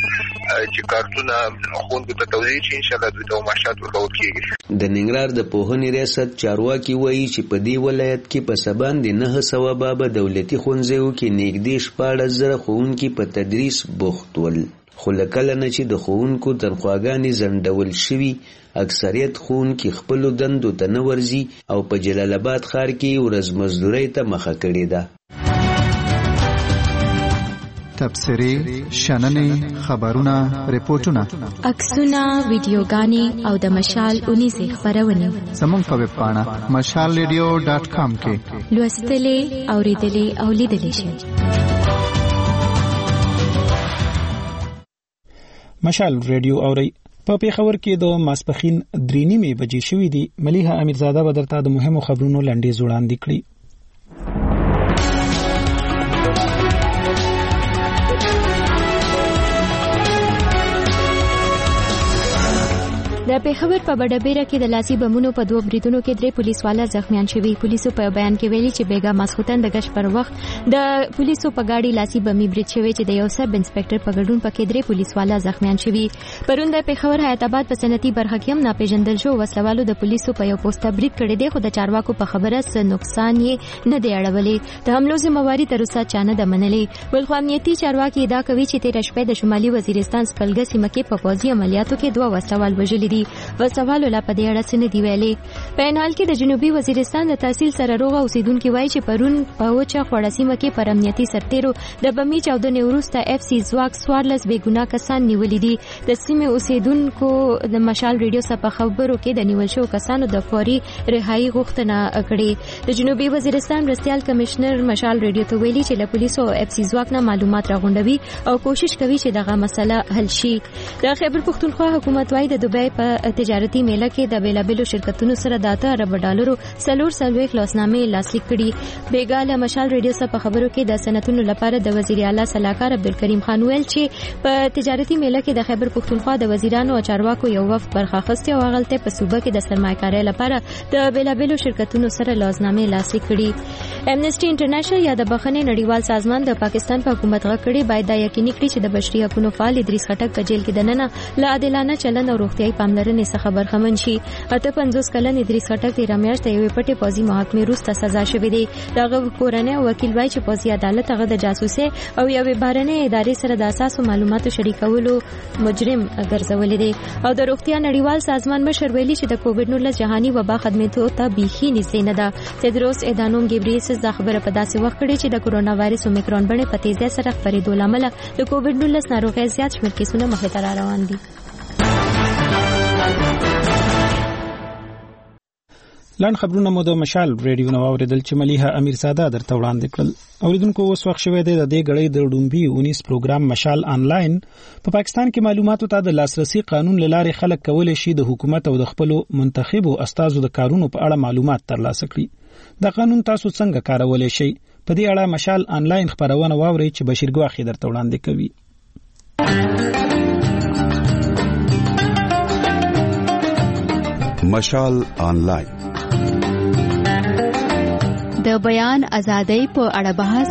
چې کارتونه خوندو ته توزیع شي ان شاء الله دوی ته معاشات ورکول کیږي. د ننګرهار د پوهنې ریاست چارواکي وایي چې په دې ولایت کې په سبا د 900 بابه دولتي ښوونځیو کې نږدې 14,000 ښوونکي په تدریس بوخت ول. خو کله نه چې د ښوونکو تنخواګانې ځنډول شوي، اکثریت ښوونکي خپلو دندو ته نه ورځي او په جلال آباد ښار کې ورځ مزدورۍ ته مخه کړې ده. تبصرې، شننې، خبرونه، ریپورتونه، عکسونه، ویډیوګانې او د مشال اونیزې خپرونې زموږ په ویب پاڼه mashalradio.com کې لوستلې، اوریدلې او لیدلې شئ. مشال ریډیو اوري په پیښور کې د ماسپخین 3:30 بجې شوې دي. ملیحه امیرزاده به درته د مهمو خبرونو لنډیز وړاندې کړي. د پیښور په بډبیره کې د لاسي بمونو په 2 بریدونو کې 3 پولیسوالا زخمیان شوي. پولیسو په بیان کې ویلي چې بیګا ماسختن د غش پر وخت د پولیسو په گاډي لاسي بمي برید شوی چې د یو سب انسپکټر په ګډون پکې 3 پولیسوالا زخمیان شوي. پرون د پیښور حیات آباد په صنعتي برخه کې هم ناپېژندل شو وسلوالو د پولیسو په یو پوسټه برید کړی دی، خو د چارواکو په خبره څه نقصان یې نه دی اړولې. د حملو ذمہواری تر اوسه چا نه ده منلې. بلخو امنیتي چارواکي ادعا کوي چې تیر شپه د شمالي وزیرستان سپلګه سیمه کې په پوځي عملیاتو کې 2 وسلوال وژلي دي. وسوالو لا په دې اړه څه نه دی ویلي. په انحال کې د جنوبي وزیرستان د تحصیل سره روغه اوسیدونکو وایي چې پرون په وچه خوړه سیمه کې پر امنیتي سرتیرو د بمي چاودنې وروسته اف سی ځواک 14 بې ګناه کسان نیولي دي. د سیمې اوسیدونکو د مشال ریډیو سره په خبرو کې د نیول شو کسانو د فوري رهایی غوښتنه کړې. د جنوبي وزیرستان مرستیال کمشنر مشال ریډیو ته ویلي چې له پولیسو او اف سی ځواک نه معلومات راغونډوي او کوشش کوي چې دغه مسله حل شي. د خیبر پښتونخوا حکومت وايي د دوبۍ په تجارتي میله کې د بیلابیلو شرکتونو سره د $8 ارب سلويخ لاسنامې لاسلیک کړي. بیګاله مشال ریډیو سره په خبرو کې د صنعتونو لپاره د وزیر اعلی صلاحکار عبدالکریم خان ویل چې په تجارتي میله کې د خیبر پښتونخوا د وزیرانو او چارواکو یو وفد برخه اخیسته او هغه په صوبه کې د سرمایه‌کارۍ لپاره د بیلابیلو شرکتونو سره لاسنامې لاسلیک کړي. امنیسټي انټرنیشنل یا د بخښنې نړیوال سازمان د پاکستان په حکومت غږ کړي باید دا یقیني کړي چې د بشري حقوقو فعال ادریس خټک په جیل کې دننه لا عادلانه چلند او روغتيایي پاملرنې څخه برخمن شي. 50 کلن ادریس خټک د رامیاشت یوې پټې پوځي محاکمې وروسته سزا شوې دی. دغه کورنۍ وکیل وایي چې پوځي عدالت هغه د جاسوسي او یوې بهرنۍ ادارې سره د اساسو معلوماتو شریکولو مجرم ګرځولې دی. او د روغتیا نړیوال سازمان مشر ویلي چې د کووډ-19 جهاني وبا خدماتو ته بيخي نږدې نه ده. تدروس ادانوم ګبریسس د خبره په داسې وخت کړي چې د کورونا وایرس اومیکرون بڼه په تیزه سره خپرېدو لامل د کووډ-19 ناروغۍ زیات شمېر کیسونه مخې ته روان دي. لاند خبرونه مو د مشال ریډیو نو اوریدل چې ملیحه امیرزاده درته وړاندې کړل. اوریدونکو اوس وخت شوی دی د دې غړې د ډومبي 19 پروګرام مشال آنلاین په پاکستان کې معلوماتو ته د لاسرسي قانون لاره خلک کولای شي د حکومت او د خپل منتخبو استادو د کارونو په اړه معلومات ترلاسه کړي. دا قانون تاسو څنګه کارولای شئ؟ په دې اړه مشال آنلاین خبرونه واورئ چې بشیر ګواخي درته وړاندې کوي. مشال آنلاین د بیان ازادۍ په اړه بحث.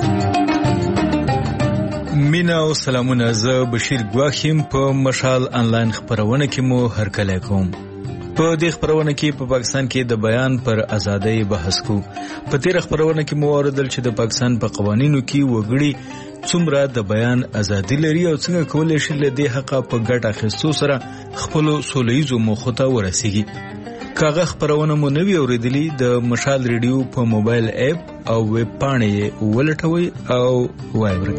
مینا او سلامونه، زه بشیر ګواخیم په مشال آنلاین خبرونه کې مو هرکلی کوم. په دې خبرونه کې په پاکستان کې د بیان پر ازادۍ بحث کوو. په تیر خبرونه کې مو اوریدل چې د پاکستان په قوانینو کې وګړي څومره د بیان ازادي لري او څنګه کولای شي له دې حق په ګټه اخیستو سره خپل سولهییزو موخو ته ورسیږي. کاغه خبرونه مو نوی اوریدلی د مشال ریډیو په موبایل اپ او ویب پاڼې ولټوي او وایبر.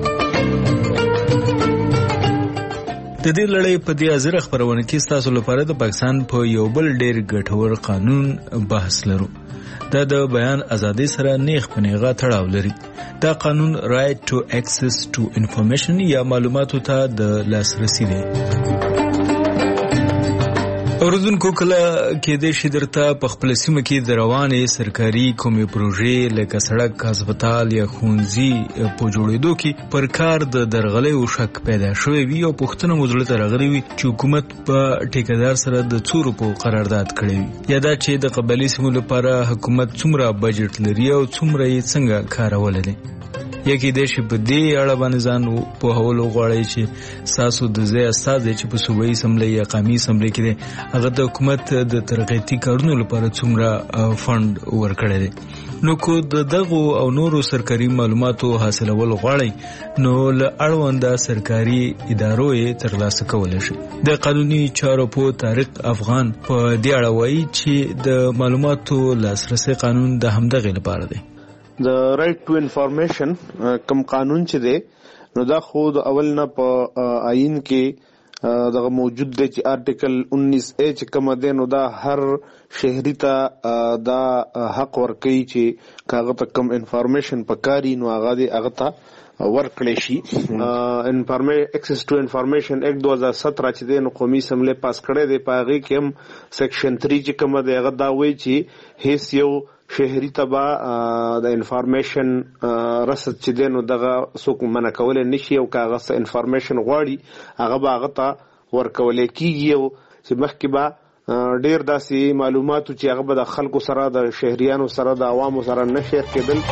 د دې لړۍ په دې ازره خبرونه کې تاسو لپاره د پاکستان په یو بل ډېر ګټور قانون بحث لرو. دا د بیان ازادي سره نیغ په نیغه تړاو لري. دا قانون رائټ ټو اکسس ټو انفارمیشن یا معلوماتو ته د لاسرسي دی. اوردونکو کله کې د شدرته په خپل سیمه کې د روانې سرکاري کومې پروژې لکه سړک، هسپتال یا ښوونځي په جوړېدو کې پر کار د درغلۍ او شک پیدا شوی وي او پوښتنه مو زړه ته راغلې وي چې حکومت په ټیکدار سره د څو روپو قرارداد کړی وي، یا دا چې د قبایلي سیمو لپاره حکومت څومره بجټ لري او څومره یې څنګه کارولی دی. یا کېدای شي په دې اړه باندې ځان پوهول غواړئ چې ستاسو د ځای استازی چې په صوبایي اسمبلۍ یا قومي اسمبلۍ کې دی هغه د حکومت د ترقیاتي کارونو لپاره څومره فند ورکړی دی. نو کو د دغو او نورو سرکاري معلوماتو حاصلول غواړئ نو له اړونده سرکاري ادارو یې ترلاسه کولی شئ. د قانوني چارو په طارق افغان په دې اړه وایي چې د معلوماتو لاسرسي قانون د همدغې لپاره دی. د رائټ ټو انفارمیشن کوم قانون چې دی نو دا خو د اول نه په آئین کې دغه موجود دی چې آرټیکل 19A چې کوم دی نو دا هر شهري ته دا حق ورکوي چې کاغه ته کوم انفارمیشن پکاري نو هغه ته ورکړی شي. اکسس ټو انفارمیشن ایکټ 2017 چې دی نو قومي اسمبلی پاس کړی دی، په هغې کې هم سیکشن 3 چې کوم دی هغه دا وایي چې هیڅ یو شهري تبا د انفارمیشن رسد چې دی نو دغه څوک منع کولی نشي او که هغه انفارمیشن غواړي هغه به هغه ته ورکولی کېږي او چې مخکې به ډېر داسې معلوماتو چې هغه به د خلکو سره د شهریانو سره د عوامو سره نه شیر کېدل.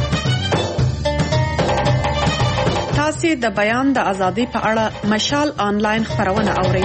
تاسې د بیان د ازادۍ په اړه مشال آنلاین خپرونه اورئ.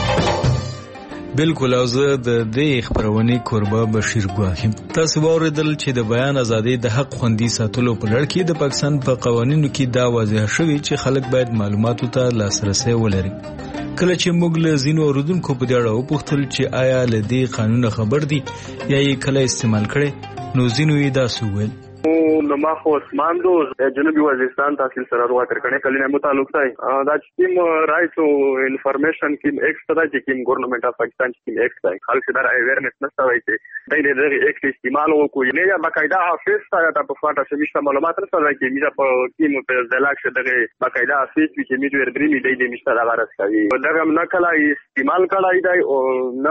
بالکل، او زه د دې خبرونې کوربه بشیر ګواهیم. تاسو واوریدل چې د بیان ازادۍ د حق خوندي ساتلو په لړ کې د پاکستان په قوانینو کې دا واضح شوی چې خلک باید معلوماتو ته لاسرسی ولري. کله چې موږ له ځینو اوریدونکو په دې اړه وپوښتل چې آیا له دې قانون خبر دي یا یې کله استعمال کړي نو ځینو یې داسې وویل. نو ما خو اسمان دو جنوبي وزیرستان تحصیل سره روغه تر کنه کله نه تعلق دی دا چې رائټ او انفارمیشن کې ایکسټرا چې کوم ګورنمنت اف پاکستان چې ایکسټرا خلک دا اویرنس نشته وایي چې دای دې ایکسټ استعمال وکړي نه یا باقاعده حافظ تا په فاټه شمیشته معلومات سره کې میدا په کې په ځلاک شه دغه باقاعده حافظ چې میډ ور درې می دې مشته دا غرض کوي دغه نه کله استعمال کړای دی او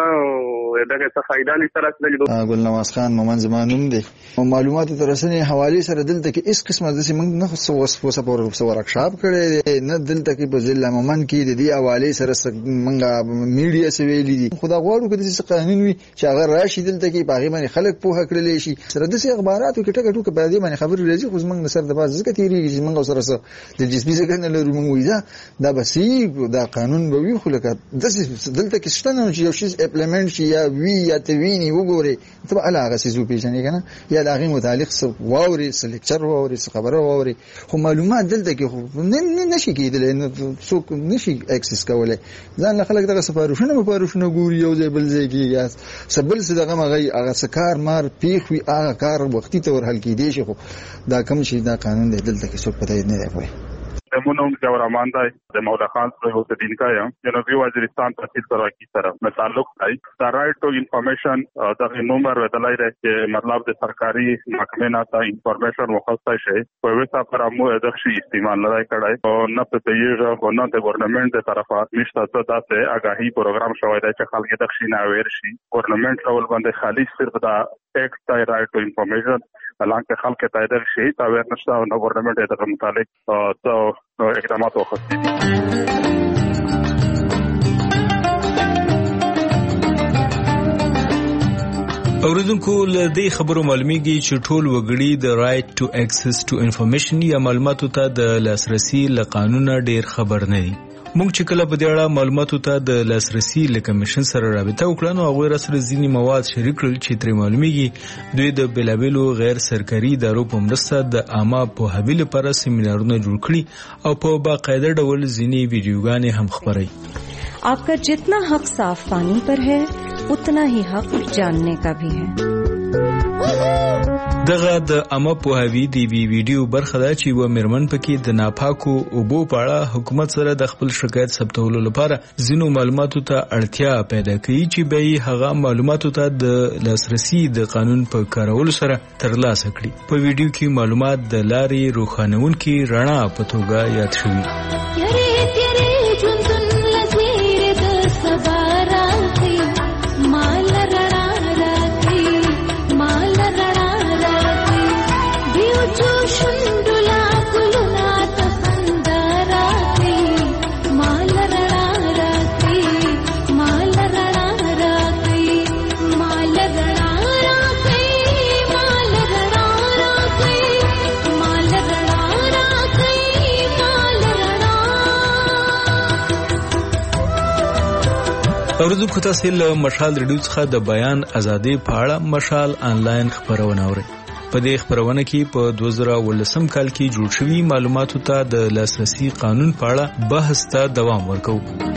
نه دغه څه فائدہ نشته راځي. ګلنواز خان مومن زمانوم دی معلومات ترسنه حواله سره دلته کې اس قسمه د سیمنګ نه وسو ورکشاپ کړي نه دلته کې په ضلع مومن کې د دې حواله سره منګه میډیا سویلې دي. خدا غواړو چې د قانون وي چې هغه راشي دلته کې باغی باندې خلک پوهه کړل شي سره د اخباراتو کې ټکټو کې په دې باندې خبرې راځي خو موږ سره د باز ځکه تیریږي چې موږ سره د جسمي ځکه نه لرو موږ دا بسې دا قانون به وي خو لکه د دلته کې شتنه چې یو شی امپلیمنت شي یا وی یا تویني وګوري ته علاقه سيزو پیژنې کنه یا دغه متعلق واوري لیکچر واوري خبره واوري خو معلومات دلته کې خو نشي کېدل نو څوک نشي اکسس کولای ځان خلک دغه سفارښونه ګوري یو ځای بل ځای کې سبل څه دغه مغي هغه سکار مار پیخ وی هغه کار وختي تور حل کېدی شي خو دا کوم شي دا قانون دی دلته کې څوک پته نه دی. زمونږ جوړ امان دی د مولا خان سره یو دین کا یم جنوبي وزیرستان تحصیل سره سره تعلق دی دا رائټ ټو انفارمیشن د نمبر ودلای دی چې مطلب د سرکاري محکمې نه تا انفارمیشن وخصه شي په وسه پر امو د شي استعمال نه کړای او نه په تیږه او نه د ګورنمنت د طرفه نشته ته داسې آگاهی پروګرام شوی دی چې خلک د شي نه ویر شي ګورنمنت اول باندې خالي صرف دا ایکټ دی رائټ ټو انفارمیشن حالانکه خلک ته د شي تا ویر نشته او نو ګورنمنت د متعلق اقدامات وخت دي. اوریدونکو له دې خبرو معلومیږي چې ټول وګړي د رائټ ټو اکسس ټو انفارمیشن یا معلوماتو ته د لاسرسي له قانونه ډیر خبر نه دي. موږ چې کله په دې اړه معلوماتو ته د لاسرسي له کمیشن سره رابطه وکړه نو هغوی راسره ځینې مواد شریک کړل چې ترې معلومیږي دوی د بېلابېلو غیر سرکاري ادارو په مرسته د عامه پوهاوي لپاره سیمینارونه جوړ کړي او په باقاعده ډول ځینې ویډیوګانې هم خپروي. आपका जितना हक साफ पानी पर है उतना ही हक जानने का भी है. دغه د عامه پوهاوي دی ویډیو برخه ده چې و مرمن پکې د ناپاکو اوبو په اړه حکومت سره د خپل شکایت ثبتولو لپاره ځینو معلوماتو ته اړتیا پیدا کوي چې به هغه معلوماتو ته د لاسرسي د قانون په کارولو سره ترلاسه کړي. په ویډیو کې معلومات د لارې روښانونکي رڼا په توګه یاد شوي. اوریدونکو تاسو له مشال ریډیو څخه د بیان ازادي په اړه مشال آنلاین خبرونه اورئ. په دې خبرونه کې په 2018 کال کې جوړ شوی معلوماتو ته د لاسرسي قانون په اړه بحث ته دوام ورکوو.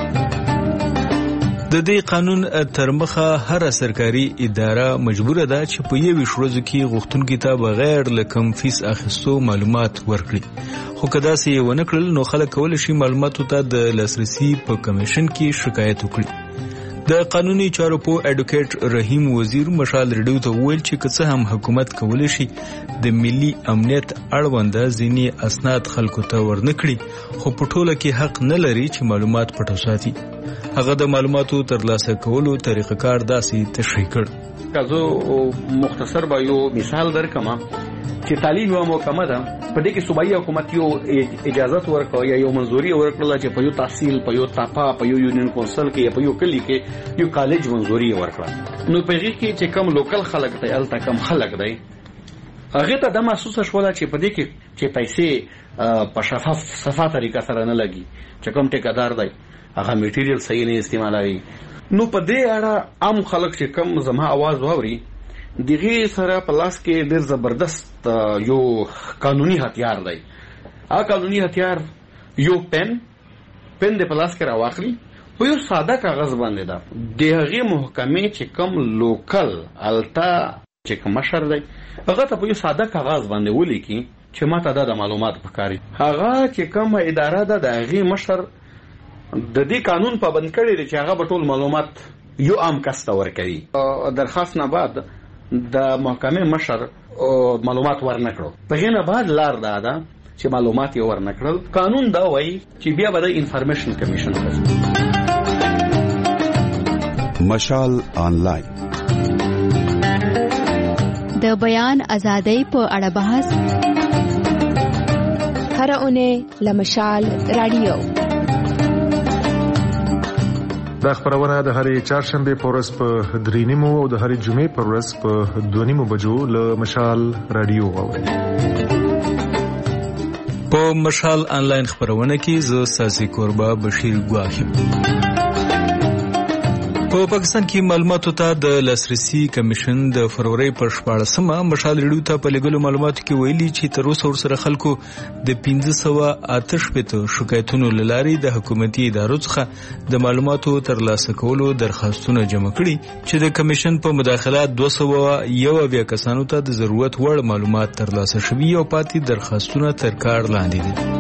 د دې قانون تر مخه هر سرکاري اداره مجبوره ده چې په یوه ورځ کې غوښتونکو ته بغیر له کم فیس اخیستو معلومات ورکړي. خو کدا سي ونه کړل نو خلک کولای شي معلوماتو ته د لاسرسي په کمیشن کې شکایت وکړي. د قانوني چارو په اډوکیټ رحیم وزیر مشال ریډیو ته ویل چې که څه هم حکومت کولی شي د ملي امنیت اړونده ځینې اسناد خلکو ته ورنکړي خو په ټوله کې حق نه لري چې معلومات پټ وساتي. هغه د معلوماتو ترلاسه کولو طریقه کار داسې تشریح کړ. کازو مختصر به یو مثال درکما چې تعلیم یو محکمه ده په دې کې صوبایي حکومت یو اجازه ورکړه یا یو منځوري ورکړه چې په یو تحصیل په یو تاپا په یو یونین کونسل کې په یو کلی کې یو کالج منځوري ورکړه. نو په دې کې چې کم لوکل خلک دی الته کم خلک دی هغه ته د محسوسه شوله چې په دې کې چې پیسې په شفاف صفه طریقه سره نه لګي چې کوم ټیکادار دی هغه میټیریل صحیح نه استعمالوي. نو په دې اړه عام خلک چې کم زما आवाज واوري دغه سره په لاس کې ډېر زبردست یو قانوني هتیار دی. هغه قانوني هتیار یو پن د په لاس کې راواخلي په یو ساده کاغذ باندې ده د هغې محکمې چې کوم لوکل التا چې کوم مشر دی هغه ته په یو ساده کاغذ باندې ولیکي چې ماته د معلومات پکاري. هغه چې کوم اداره ده د هغې مشر د دې قانون پابند کړی دی چې هغه به ټول معلومات یو عام کس ته ورکوي. درخواست نه بعد د محکمې مشر معلومات ورنکړو په هغې نه بعد لار دا ده چې معلومات یې ورنکړل. قانون دا وایي چې بیا به د انفارمیشن کمیشن مشال آنلاین د بیان ازادۍ په اړه بحث هر اونۍ له مشال رادیو. دا خبرونه د هرې چهارشنبه په ورځ په 3:30 او د هرې جمعې په ورځ په 2:30 بجو له مشال رادیو اورئ. په مشال آنلاین خبرونه کې زه ساسي کوربا بشیر ګواخیم. په پاکستان کې معلوماتو ته د لاسرسي کمیشن د فروری پر 14مه مشال ریډیو ته په لګلو معلوماتو کې ویلي چې تر اوسه ورسره خلکو د 1588 شکایتونو لاري د حکومتي ادارو څخه د معلوماتو ترلاسه کولو درخواستونه جمع کړي چې د کمیشن په مداخلات 201 کسانو ته د ضرورت وړ معلومات ترلاسه شوي او پاتې درخواستونه تر کار لاندې دي.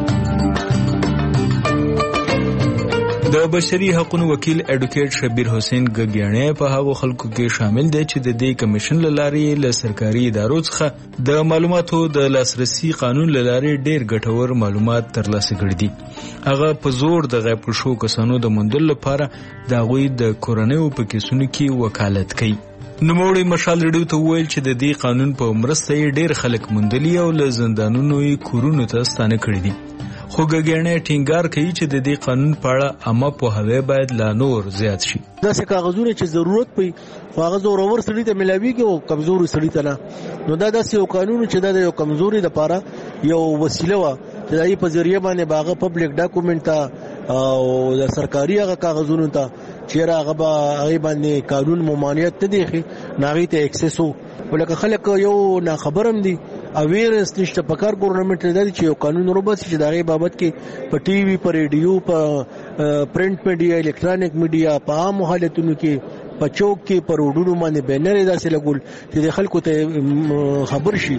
د بشري حقوقو وکیل اډوکیټ شبیر حسین ګګیانه په هغو خلکو کې شامل دی چې د دې کمیشن لارې له سرکاري ادارو څخه د معلوماتو د لاسرسي قانون لارې ډېر ګټور معلومات ترلاسه کړي دي. هغه په زور د غیب شو کسانو د موندلو لپاره د هغوی د کورنیو په کیسونو کې وکالت کوي. نوموړی مشال ریډیو ته وویل چې د دې قانون په مرسته یې ډېر خلک موندلي او له زندانونو یې کورونو ته ستانه کړي دي. خو ګګیانه ټینګار کوي چې د دې قانون په اړه عامه پوهاوی باید لا نور زیات شي. داسې کاغذونه چې ضرورت پي هغه زورور سړي ته ملاويږي او کمزوري سړي ته نه. نو دا داسې یو قانون چې د یو کمزوري لپاره یو وسیله و چې دای په ذریعہ باندې باغه پبلک ډاکومنت ته او د سرکاري هغه کاغذونو ته چې هغه باندې قانون ممانعت نه دی ناغي ته اکسس وو ولکه خلک یو نه خبرم دي اویرنس نشته پکار ګورنمنت لري چې یو قانون وروباسي چې دغه بابت کې په ټي وي په ریډیو په پرنٹ میډیا الکترونیک میډیا په عام حالتونو کې په چوک کې په روډونو باندې بینر داسې لګول چې د خلکو ته خبر شي.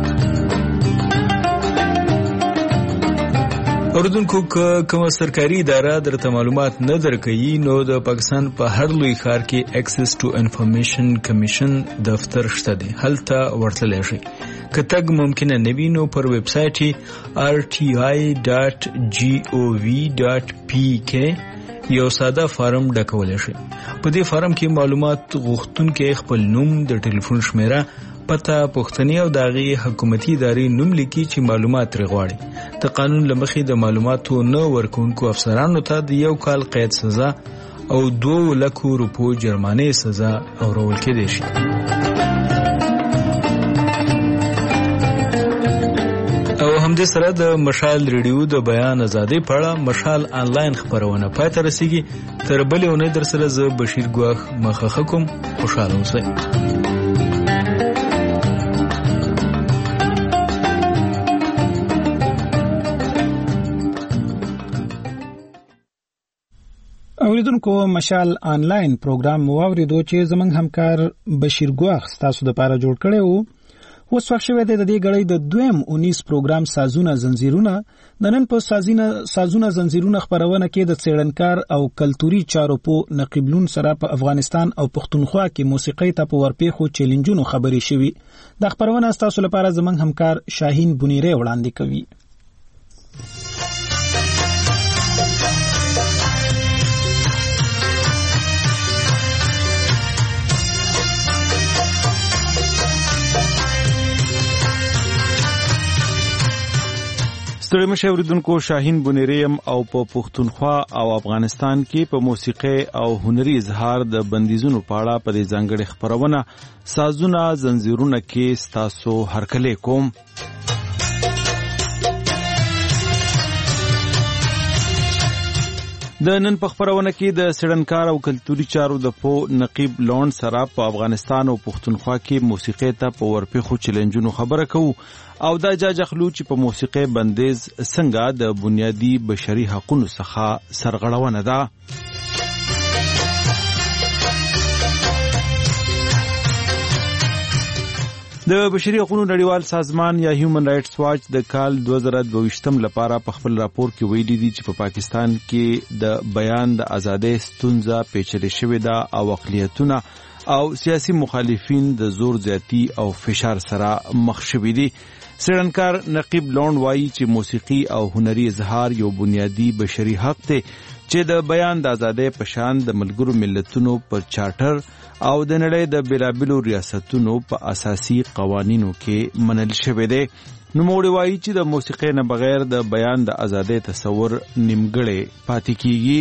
اوردونکو کوم سرکاري اداره درته معلومات نه درکوي نو د پاکستان په هر لوی ښار کې ایکسس ټو انفارمیشن کمیشن دفتر شته دی هلته ورتللی شئ. که تګ ممکنه نه وي نو پر ویب سایټ rti.gov.pk یو ساده فارم ډکولی شئ. په دې فارم کې معلومات غوښتونکي خپل نوم د ټلیفون شمیره پته پوښتنې او د هغې حکومتي ادارې نوم لیکي چې معلومات ترې غواړي. د قانون له مخې د معلوماتو نه ورکوونکو افسرانو ته د 1 کال قید سزا او 2 لکو روپو جرمانې سزا اورول کېدای شي. او همدې سره د مشال ریډیو د بیان ازادي په اړه مشال آنلاین خبرونه پای ته رسیږي. تر بلې اونۍ در سره زه بشیر ګواخ مخه کوم. خوشاله اوسئ. اوریدونکو مشال آنلاین پروګرام واوریدو چې زمنګ همکار بشیر ګواخ تاسو د پاره جوړ کړی وو. اوس وخت شوی دی د دې غړي د دویم 19 پروګرام سازونه زنجیرونه د نن په سازونه زنجیرونه خبرونه کې د څېړنکار او کلتوري چارو په نقیبلون سره په افغانستان او پښتونخوا کې موسیقي ته په ورپېخو چیلنجونو خبرې شوي. د خبرونه تاسو لپاره زمنګ همکار شاهین بنيره وړاندې کوي. ستړي مشه اوریدونکو، شاهین بنيریم او په پښتونخوا او افغانستان کې په موسیقي او هنري اظهار د بندیزونو په اړه په دې ځانګړي خبرونه سازونه زنجیرونه کې ستاسو هرکلی کوم. د نن په خبرونه کې د څېړنکار او کلتوري چارو د پو نقیب لون سره په افغانستان او پښتونخوا کې موسیقي ته په ورپېخو چیلنجونو خبره کوو او دا جاجخلو چې په موسیقي بندیز څنګه د بنیادی بشري حقوقو څخه سرغړونه ده. د بشري حقوقو نړیوال سازمان یا هیومن رائټس واچ د کال 2022 لپاره په خپل راپور کې ویلي دي چې په پاکستان کې د بیان د ازادۍ ستونزه پیچلې شوې ده او اقلیتونه او سیاسي مخالفین د زور زیاتی او فشار سره مخ شوي دي. څېړنکار نقیب لون وایي چې موسیقي او هنري اظهار یو بنیادی بشري حق دی چې د بیان د ازادۍ په شان د ملګرو ملتونو په چارټر او د نړۍ د بیلابیلو ریاستونو په اساسي قوانینو کې منل شوی دی. نوموړی وایي چې د موسیقۍ نه بغیر د بیان د ازادۍ تصور نیمګړی پاتې کیږي.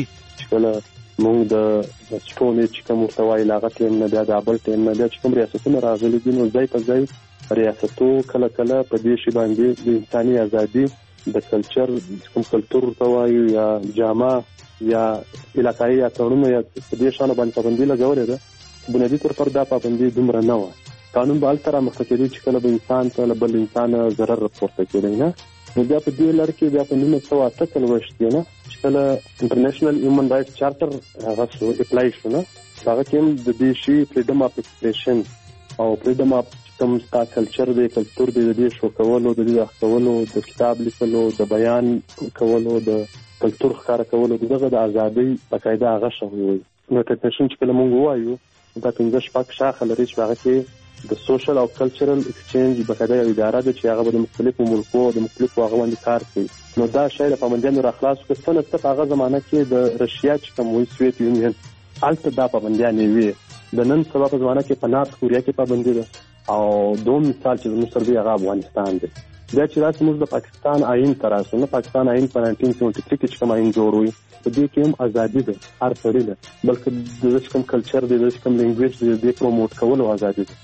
موږ د سټونې چې کوم محتوای لاغت نه بیا د ابل ټیم نه چې کوم ریاستونه راغلي دي نو ځای په ځای ریاستو کله کله په دې شی باندې د انساني ازادي د کلچر کوم کلتور توایو یا جامه یا علاقایي یا قانون یا د دې شانو باندې پابندي لګولې ده. بنیادی طور پر دا پابندي دومره نه و. قانون به التر مخکې چې کله به انسان ته بل انسان ضرر رپورټ کوي نه نو بیا په دې لړ کې بیا په 1988 نه چې کله انټرنیشنل هیومن رائټس چارټر هغه اپلای شو نه هغه کې د دې شی فریډم اف ایکسپریشن او فریډم اف کوم ستا کلچر دی کلتور دی د دې شو کولو د دې اخلو د کتاب لیکلو د بیان کولو د کلتور ښکار کولو دغه د ازادۍ بقاعده هغه شوی وي. نو ټیکنیشن چې کله مونږ وایو دا څنګه شپږ شاخه لري چې هغه کې د سوشل او کلچرل ایکسچینج بقاعده یو اداره ده چې هغه د مختلفو ملکونو د مختلفو هغه باندې کار کوي. نو دا شی د پابندیانو راخلاص کړه څنګه هغه زمانہ کې د رشیا چې کوم وی سویت یونین الته دا پابندیانې وي. د نن سبا په زمانہ کې په نارت کوریا کې پابندي ده او دوم مثال چې موږ سره دی هغه افغانستان دی. دا چې راځي موږ د پاکستان آئین تراسو نه پاکستان آئین په 1973 کې کوم آئین جوړ وي په دې کې هم ازادي ده هر سړی ده بلکې د کوم کلچر دی د کوم لینګویج دی د پروموټ کولو ازادي ده.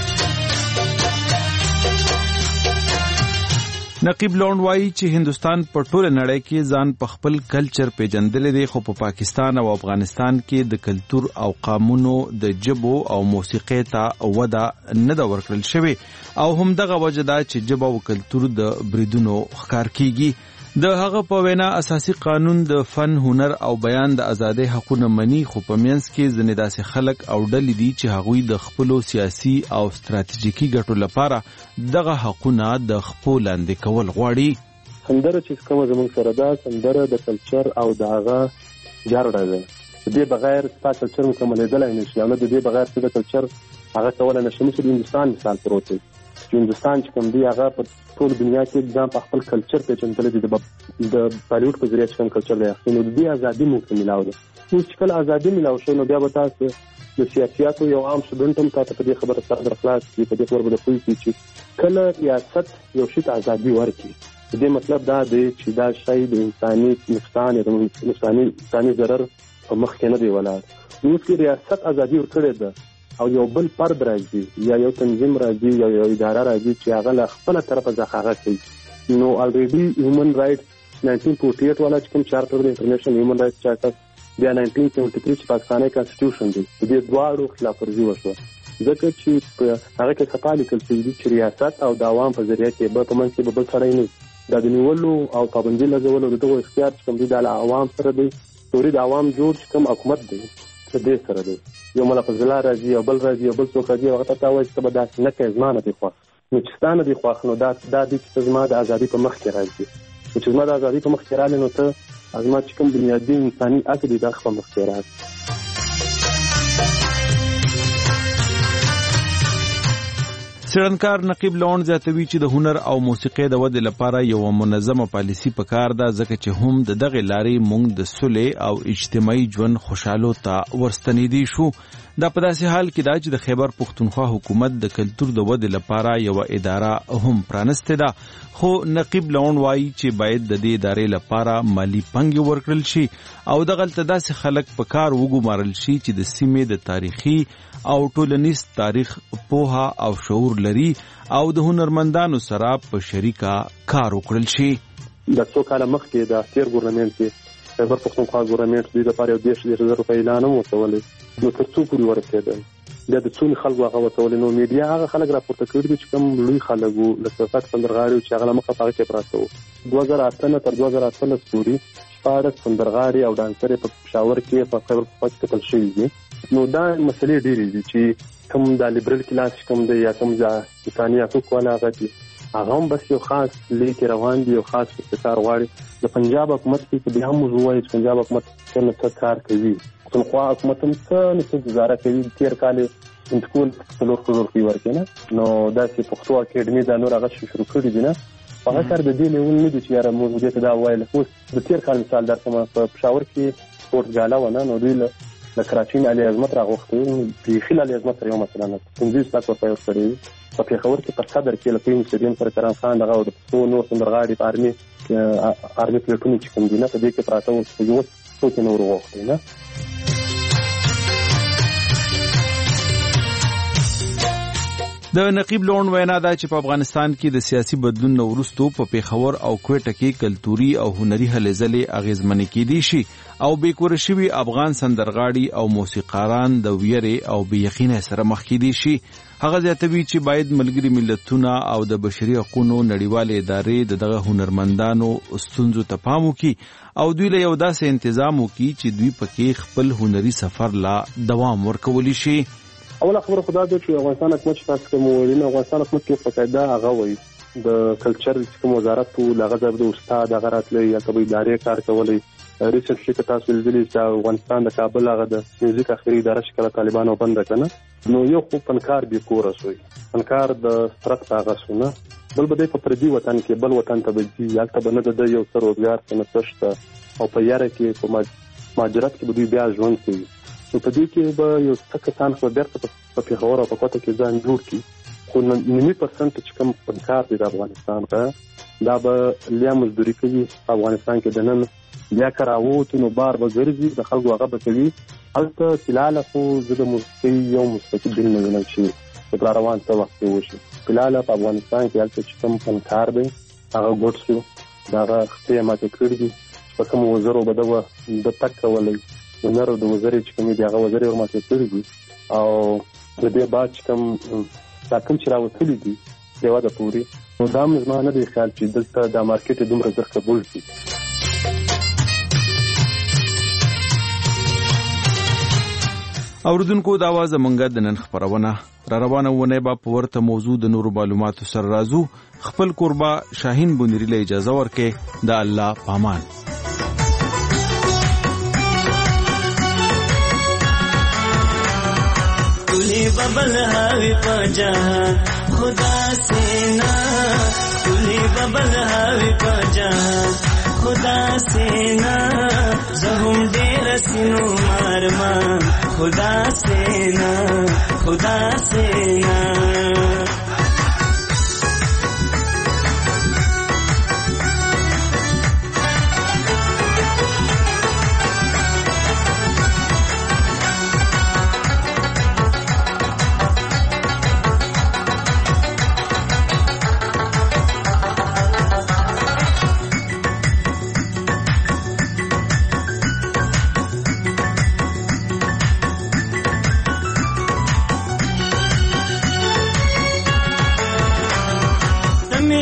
نقیب لون وایي چې هندستان په ټوله نړۍ کې ځان په خپل کلچر پیژندلې دی خو په پاکستان او افغانستان کې د کلتور او قامونو د جبو او موسیقي ته وده نه دا ورکړل شوی او هم دغه وجه دا چې جبو او کلتور د بریدونو ښکار کیږي. د هغه په وینا اساسي قانون د فن هنر او بیان د ازادۍ حقونه مني خو په منځ کې ځینې داسې خلک او ډلې دي چې هغوی د خپلو سیاسي او ستراتیژیکي ګټو لپاره دغه حقونه د خپل لاندې کول غواړي. سندره چې کومه زموږ سره ده سندره د کلچر او د هغه جارډه ده. د دې بغیر ستا کلچر مکملېدلای نشي او د دې بغیر څه د کلچر هغه کولای نشي. مثل هندوستان مثال پروت دی. هندوستان چې کوم دی هغه په ټول دنیا کې ځان په خپل کلچر پیژندل دي د بالیوډ په ذریعہ کوم کلچر دی. نو د دې ازادي موږ ته ملاو ده. چې کله ازادي ملاو شو نو بیا به تاسو د سیاستو یو عام شډونټ هم تاسو په دې خبره سره درخلاص کی په دې خبره به کوی چې کله ریاست یو شی ته ازادي ورکړي د دې مطلب دا دی چې دا شی د انساني نقصان یا د انساني ضرر په مخ کې نه دی ولاړ. نو چې ریاست ازادي ورکړي ده او یو بل فرد راځي یا یو تنظیم راځي یا یو اداره راځي چې هغه له خپل طرفه ځخه کوي نو الریډي هیومن رائټس 1948 والا چې کوم چارټر د انټرنیشنل هیومن رائټس چارټر بیا 1973 چې پاکستاني کانسټیټیوشن دی د دواړو خلاف ورزي وشوه ځکه چې هغه کې خطا لیکل شوی دی چې ریاست او د عوام په ذریعہ کې به په منځ کې به بل سړی نه دا د نیولو او پابندي لګولو دغه اختیار چې کوم دی د عوام سره دی توري د عوام جوړ چې کوم حکومت دی د دې سره دی یو ملفظ لا راځي او بل راځي او بل څوک راځي هغه ته وایي چې به دا نه کوي زمانه دی خو نو چې ستانه دی خو نو دا د زما د ازادي په مخ کې راځي چې زما د ازادي په مخ کې راځي نو ته ازما چې کوم بنیادی انساني حق دی د خپل مخ کې راځي. څېړنکار نقیب لون زیاتوي چې د هنر او موسیقۍ د ودې لپاره یو منظمه پالیسي پکار ده ځکه چې هم د دغه لارې موږ د صلح او اجتماعي ژوند خوشحالو ته ورستنیدي شو. دا په داسې حال کې ده چې د خیبر پښتونخوا حکومت د کلتور د ودې لپاره یو اداره هم پرانسته ده خو نقیب لون وایي چې باید د دې ادارې لپاره مالی پنګ ورکړل شي او دغلته داسې خلک په کار وګمارل شي چې د سیمې د تاریخي او ټولنیز تاریخ پوها او شعور لري او د هنرمندانو سره په شریکه کار وکړل شي. د څو کاله مخکې د تیر ګورنمنت کې خیبر پښتونخوا ګورنمنت د لپاره یو 10,000 روپۍ اعلان وکړل نو تر څو پورې ورسېدل د څو خلکو هغه وتول نو میډیا هغه خلک راپورته کړي چې کوم لوی خلک وو لکه فتح سندرغاړي چې هغه مخه هغه کې پراته وو 2008 تر 2018 پورې شپږ سندرغاړي او ډانسرې په پېښور کې په خیبر پښتونخوا کې کتل شوي دي. نو دا مسلې ډېرې دي چې کوم د لیبرل کلاس کوم دی یا کوم د انساني حقوقو والا هغه هم بس یو خاص لیک روان دي یو خاص ابتکار غواړي د پنجاب حکومت کې بیا هم وایي چې پنجاب حکومت څنګه کار کوي پښتونخوا حکومت هم څه گزاره کوي تیر کال انتقال څلور کوي ورکنه نو دا چې پښتو اکیډمي دا نور هغه شروع کړی دي نه هغه کار د دې لیول نه دي چې یاره موږ دې ته دا وایل اوس د تیر کال مثال درته په پېښور کې سپورت ګالا ونه نو دوی د کراچۍ علي عظمت راغوښتي په خلال علي عظمت یو مثلا 15 ساعت ورته ورکړي په پېښور کې په صدر کې لکه مسجدین پر کرام خان دغه د پښتو نور سندرغاړي په ارمي پلیټونو چې کوم دي نه په دې کې پراته وو یو څوک نور وغوښتي نه. د نقیب لون وینا دا چې په افغانستان کې د سیاسي بدلون وروسته په پېښور او کوټه کې کلتوري او هنري هلې ځلې اغیزمنې کېدي شي او بیکور شوي افغان سندرغاړي او موسیقاران د ویرې او بې یقینۍ سره مخ کېدي شي. هغه زیاتوي چې باید ملګري ملتونه او د بشري حقوقو نړیوالې ادارې دغه هنرمندانو ستونزو ته پام وکړي او دوی له یو داسې تنظیم وکړي چې دوی پکې خپل هنري سفر لا دوام ورکولی شي. اوله خبره خدا دې چې افغانستان حکومت چې تاسو کوم ویل افغانستان حکومت کې په قاعده هغه وایي د کلچر کوم وزارت ټول هغه د استاد هغه راتلې یا کوم ادارې کار کولای ریسنټلی که تاسو ویلي چې افغانستان د کابل هغه د میوزیک اخري اداره شکل طالبانو بند کړه نو یو خو فنکار به کور شوی فنکار د سترک هغه سونه بل بده په پردي وطن کې بل وطن ته بځي یا ته بنه د یو سر روزګار څنګه تشته او په یاره کې په ماجرات کې دوی بیا ژوند کوي نو په دې کې به یو څه کسان خو درته په پېښور او په کوټه کې ځان جوړ کړي خو 90% چې کوم فنکار دی د افغانستان کا دا به لیا مزدوري کوي په افغانستان کې د نن بیا کراوت نو بار به ګرځي د خلکو هغه به کوي هلته فلال خو زه د موسیقۍ یو مستقل نه وینم چې په روان څه وخت وشي فلال په افغانستان کې هلته چې کوم فنکار دی هغه ګډ شو دا خپل ماته کړی دي په کوم وزرو بدو د تک ولې نور د وزرې چې کوم دی هغه وزرې ورماته کړی دي او د دې بعد چې کوم تاکم چې راوتلی دي دیوا د پوری نو دا مزمانه دی خیال چې دلته د مارکیټ دومره زر قبول شي. اوردونکو دا आवाज منګه د نن خبرونه را روانه ونه با په ورته موضوع د نورو معلوماتو سره راځو خپل قربا شاهین بونری له اجازه ورکې د الله پامان. बबल हावी पजहान खुदा से ना तुली बबल हावी पजहान खुदा से ना जहुम डेर सिनो मारमान खुदा से ना खुदा से ना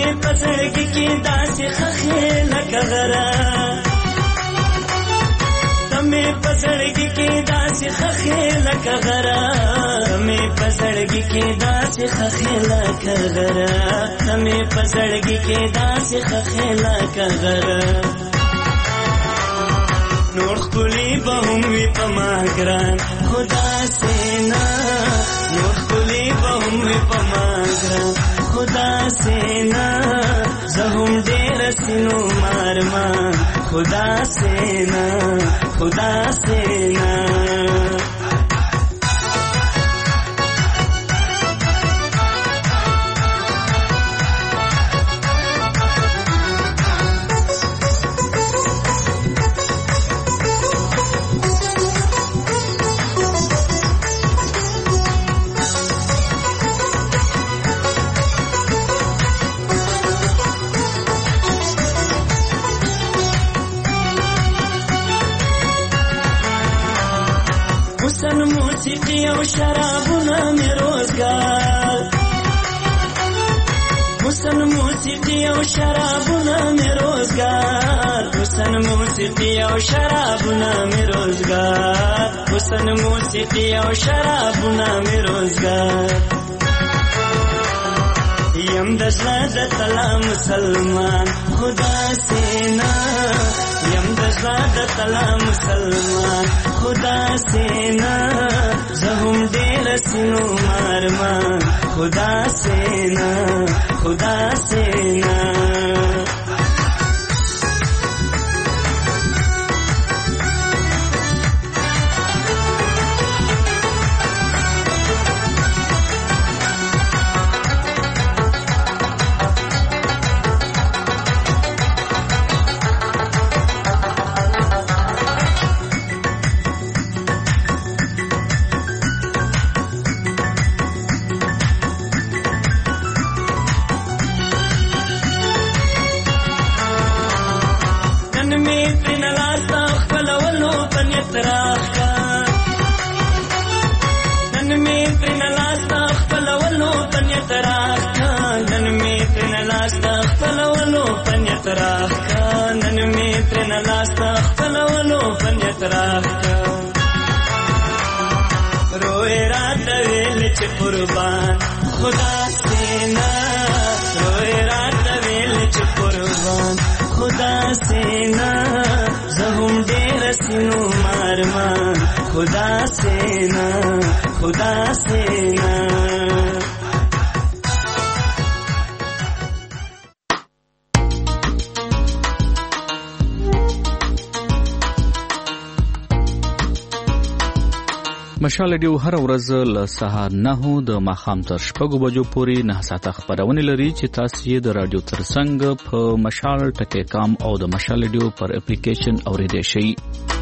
تمې پسړګي کې داسې خخې لکه غره تمې پسړګي کې داسې خخې لکه غره تمې پسړګي کې داسې خخې لکه غره تمې پسړګي کې داسې خخې لکه غره نور خپلی به هم وي په ما ګران خدا سینا نور خپلی به هم وي په ما ګران خدا سینا زه هم ډېر سینو مارمان خدا سینا خدا سینا حسن موسیقی او شرابونه می روزگار حسن موسیقی او شرابونه می روزگار حسن موسیقی او شرابونه می روزگار حسن موسیقی او شرابونه می روزگار یم د زړه د تلا مسلمان خدا سینا یم د زړه د تلا مسلمان خدا سینا زه هم ډېر سینو مارمان خدا سینا خدا سینا نن می ترن لاستا خپلولو پنیت راکا روئے رات ویل چه قربان خدا سینا روئے رات ویل چه قربان خدا سینا زهم ډېر سینو مارمان خدا سینا خدا سینا مشال ډیو هر ورځ له سهار 9 د ماښام تر 6 بجو پورې 9 ساعته خبرونه لري چې تاسو یې د رادیو ترڅنګ په مشال ټکی کام او د مشال ډیو پر اپلیکیشن اوریدئ شئ